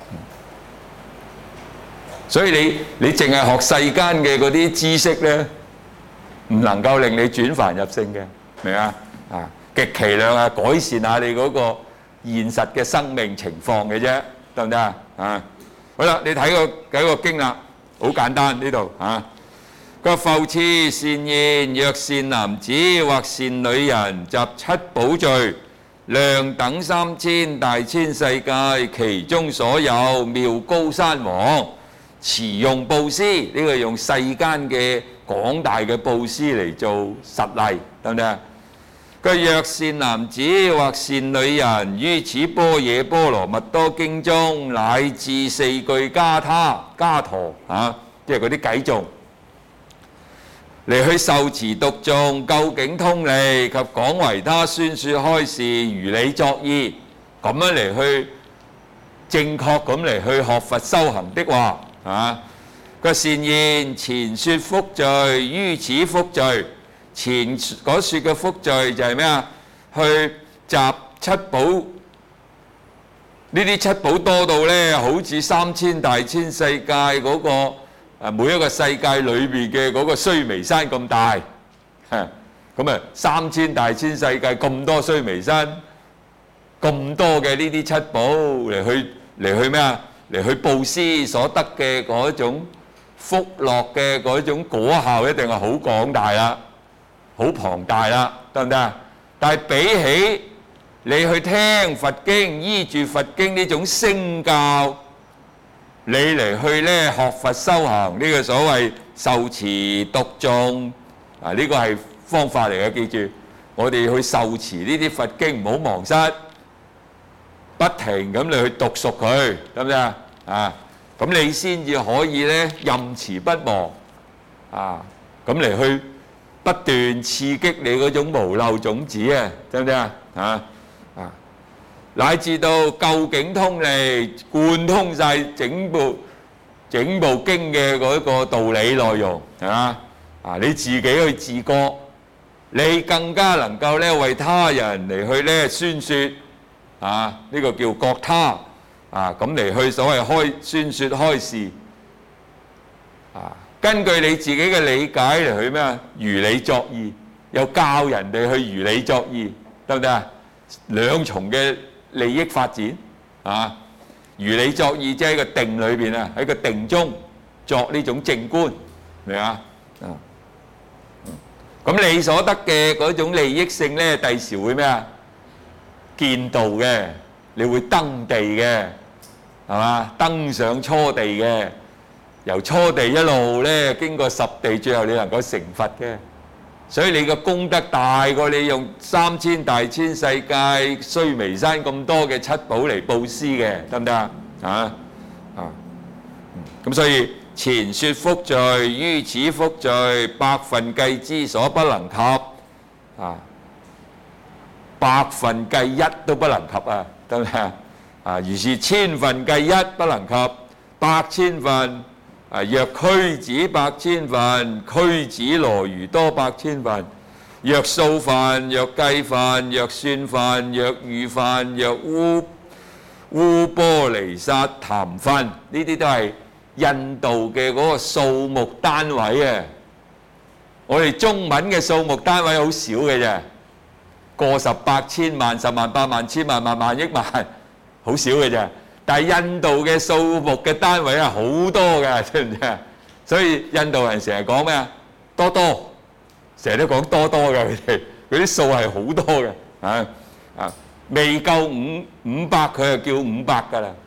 所以你你淨係學世間嘅嗰啲知識咧，唔能夠令你轉凡入聖嘅，明啊？啊，極其量啊，改善下你嗰個現實嘅生命情況嘅啫，得唔得啊？啊，好啦，你睇個睇個經啦，好簡單呢度啊。個復次善言，若善男子或善女人，集七寶聚，量等三千大千世界，其中所有妙高山王，持用布施，呢、這個用世間嘅廣大嘅布施嚟做實例，得唔得啊？佢若善男子或善女人，於此般若波羅蜜多經中，乃至四句伽他伽陀啊，即係嗰啲偈頌，嚟去受持讀誦，究竟通利及廣為他宣說開示，如理作意，咁樣嚟去正確咁嚟去學佛修行的話，啊，個善言前說福聚，於此福聚，前嗰說嘅福聚就係咩啊？去集七寶，呢啲七寶多到呢，好似三千大千世界嗰個。每一個世界裏邊嘅嗰個須彌山咁大，咁啊三千大千世界咁多須彌山，咁多嘅呢啲七寶嚟去嚟去咩啊？嚟去布施所得嘅嗰種福樂嘅嗰種果效，一定係好廣大啦，好龐大啦，得唔得啊？但係比起你去聽佛經，依住佛經呢種聲教，你嚟去咧學佛修行，呢個所謂受持讀誦啊，呢個係方法嚟嘅。記住，我哋去受持呢啲佛經，唔好忘失，不停咁你去讀熟佢，得唔得啊？啊，咁你先至可以咧任持不忘啊，咁嚟去不斷刺激你嗰種無漏種子啊，得唔得啊？啊啊！乃至到究竟通利，貫通晒整部整部經嘅嗰個道理內容，係嘛？啊，你自己去自覺，你更加能夠咧為他人嚟去咧宣説，啊，呢個叫覺他，啊，咁嚟去所謂開宣説開示，啊，根據你自己嘅理解嚟去咩啊？如理作意，又教人哋去如理作意，得唔得啊？兩重嘅利益發展啊！如理作意，即係喺個定裏邊啊，喺個定中作呢種正觀，明啊？啊，咁你所得嘅嗰種利益性咧，第時會咩啊？見道嘅，你會登地嘅，係嘛？登上初地嘅，由初地一路咧經過十地，最後你能夠成佛嘅。所以你個功德大過你用三千大千世界須彌山咁多嘅七寶嚟布施嘅，得唔得啊？啊啊！咁所以前說福聚，於此福聚，百分計之所不能及啊！百分計一都不能及啊，得唔得啊？啊，如是千分計一不能及，百千分。啊！若俱胝百千分，俱胝羅踰多百千分；若數分，若計分，若算分，若喻分，若烏烏波尼薩談分，呢啲都係印度嘅嗰個數目單位啊！我哋中文嘅數目單位好少嘅啫，過十百千萬、十萬、百萬、千萬、萬萬億萬，好少嘅啫。但係印度嘅數目嘅單位係好多嘅，知唔知啊？所以印度人成日講咩啊？多多，成日都講多多嘅，佢哋嗰啲數係好多嘅，啊啊，未夠五五百佢就叫五百㗎啦。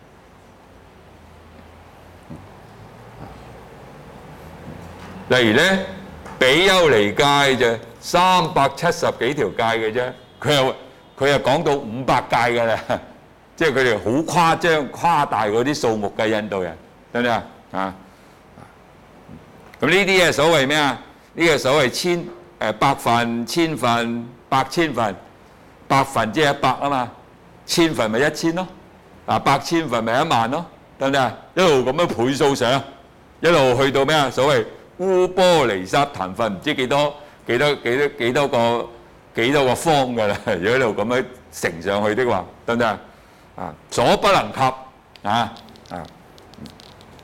例如咧，比丘尼戒就三百七十幾條戒嘅啫，佢又佢又講到五百戒㗎啦。即係佢哋好誇張、誇大嗰啲數目嘅印度人，得唔得啊？啊！咁呢啲係所謂咩啊？呢個所謂千誒百分、千分、百千分，百分即係一百啊嘛，千分咪一千咯，啊百千分咪一萬咯，得唔得啊？一路咁樣倍數上，一路去到咩啊？所謂烏波尼薩談分，唔知幾多幾多幾多幾多個幾多個方㗎啦，如果一路咁樣乘上去的話，得唔得啊？啊，所不能及啊啊！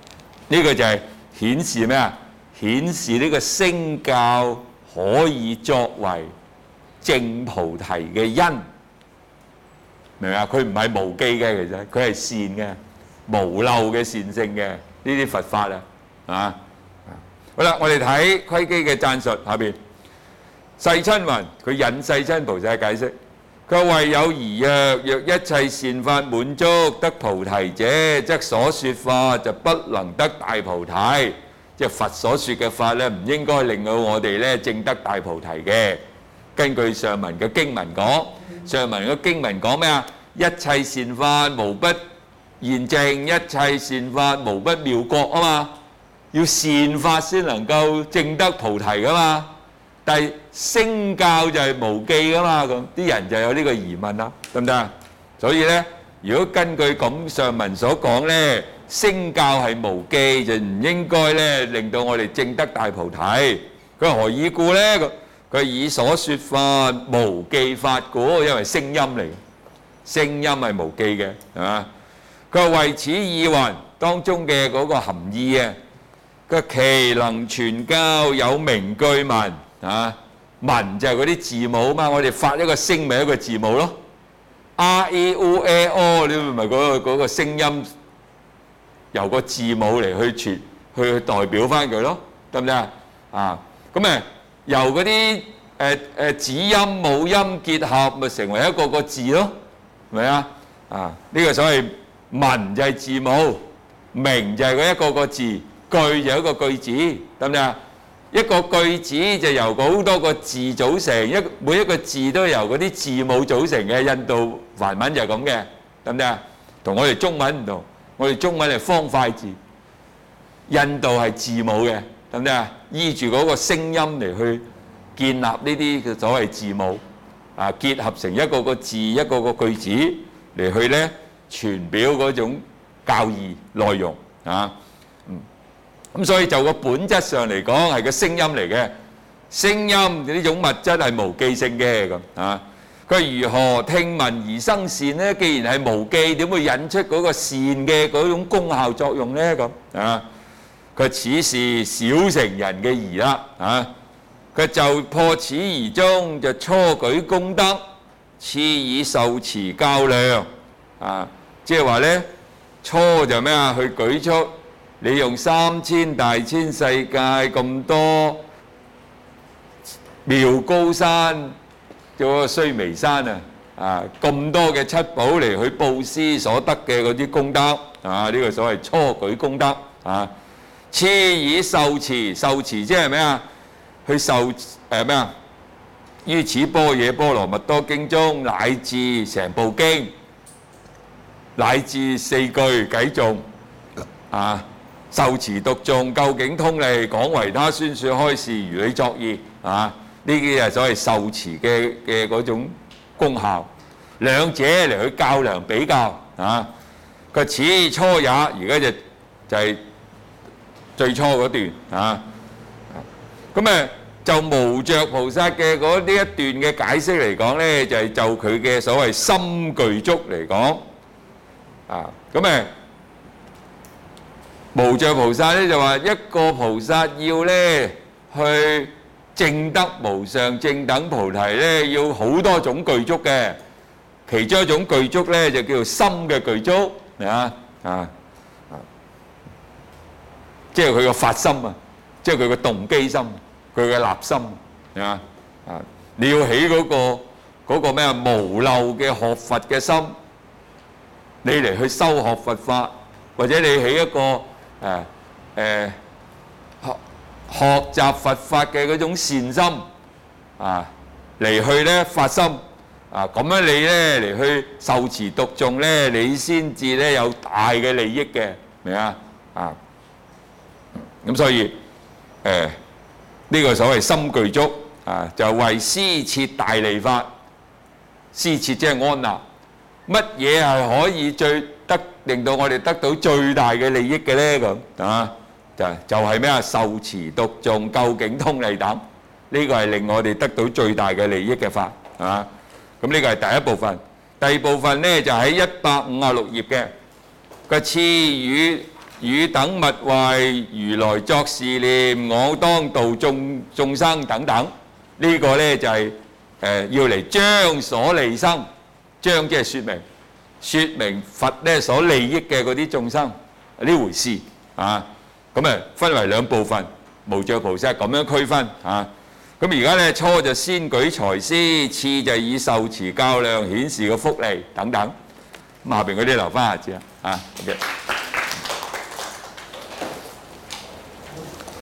呢個就係顯示咩啊？顯示呢個聖教可以作為證菩提嘅因，明唔明啊？佢唔係無記嘅，其實佢係善嘅、無漏嘅善性嘅呢啲佛法啊，啊！好啦，我哋睇窺基嘅讚述下邊，世親雲佢引世親菩薩解釋，佢話：為有疑若若一切善法滿足得菩提者，則所說法就不能得大菩提。即係佛所說嘅法咧，唔應該令到我哋咧證得大菩提嘅。根據上文嘅經文講，上文嘅經文講咩啊？一切善法無不現證，一切善法無不妙覺啊嘛。要善法先能夠證得菩提噶嘛。但係聖教就係無記噶嘛，咁啲人就有呢個疑問啦，得唔得啊？所以咧，如果根據咁上文所講咧，聖教係無記，就唔應該咧令到我哋證得大菩提。佢話何以故咧？佢佢以所說法無記法故，因為聲音嚟，聲音係無記嘅，係嘛？佢話為此意云當中嘅嗰個含義啊，佢話其能傳教有名句文啊，文就係嗰啲字母嘛，我哋發一個聲咪一個字母咯 ，R E U A O， 你咪嗰個嗰個聲音。由個字母嚟去傳去代表翻佢咯，得唔得啊？啊，咁誒由嗰啲誒誒子音母音結合，咪成為一個個字咯，係咪啊？啊，呢個所謂文就係字母，名就係嗰一個個字，句就一個句子，得唔得啊？一個句子就由好多個字組成，一每一個字都由嗰啲字母組成嘅。印度梵文就係咁嘅，得唔得啊？同我哋中文唔同。我哋中文係方塊字，印度係字母嘅，得唔得啊？依住嗰個聲音嚟去建立呢啲嘅所謂字母，啊，結合成一個個字、一個個句子嚟去咧傳表嗰種教義內容啊。嗯，咁所以就個本質上嚟講係個聲音嚟嘅，聲音呢種物質係無記性嘅咁啊。佢如何聽聞而生善呢？既然係無記，點會引出嗰個善嘅嗰種功效作用呢？咁啊，佢此是小乘人嘅疑啦啊！佢就破此疑中，就初舉功德，次以受持較量啊！即係話呢，初就咩啊？去舉出你用三千大千世界咁多妙高山。嗰個須彌山啊，啊咁多嘅七寶嚟去佈施所得嘅嗰啲功德啊，呢個所謂初舉功德啊。次以受持，受持即係咩啊？去受誒咩啊？於此般若波羅蜜多經中，乃至成部經，乃至四句偈頌啊，受持讀誦，究竟通利，廣為他宣説開示，如理作義啊。呢啲係所謂受持嘅嘅嗰種功效，兩者嚟去較量比較啊。佢此初也，而家就就係最初嗰段啊。咁誒就無著菩薩嘅嗰呢一段嘅解釋嚟講咧，就係就佢嘅所謂心具足嚟講啊。咁誒無著菩薩咧就話一個菩薩要咧去證得無上正等菩提咧，要好多種具足嘅，其中一種具足咧就叫做心嘅具足，係啊啊啊！即係佢個發心啊，即係佢個動機心，佢嘅立心，係啊啊！你要起嗰個嗰個咩啊無漏嘅學佛嘅心，你嚟去修學佛法，或者你起一個誒誒。學習佛法嘅嗰種善心啊，嚟去咧發心啊，咁樣你咧嚟去受持讀誦咧，你先至咧有大嘅利益嘅，明啊啊？咁所以誒呢個所謂心具足啊，就為施設大利法，施設即係安立，乜嘢係可以最得令到我哋得到最大嘅利益嘅咧？咁啊？就就係咩啊？受持讀誦究竟通利等，呢個係令我哋得到最大嘅利益嘅法，係嘛？咁呢個係第一部分。第二部分咧就喺一百五十六頁嘅個次與汝等勿壞，如來作是念，我當度眾眾生等等。呢、這個呢就係、是、誒、呃、要嚟將所利生，將即係説明，説明佛呢所利益嘅嗰啲眾生呢回事啊。咁啊分為兩部分，無著菩薩咁樣區分啊。咁而家呢初就先舉財施，次就以受持較量顯示個福利等等。咁下邊嗰啲留翻下次啦，啊。Okay.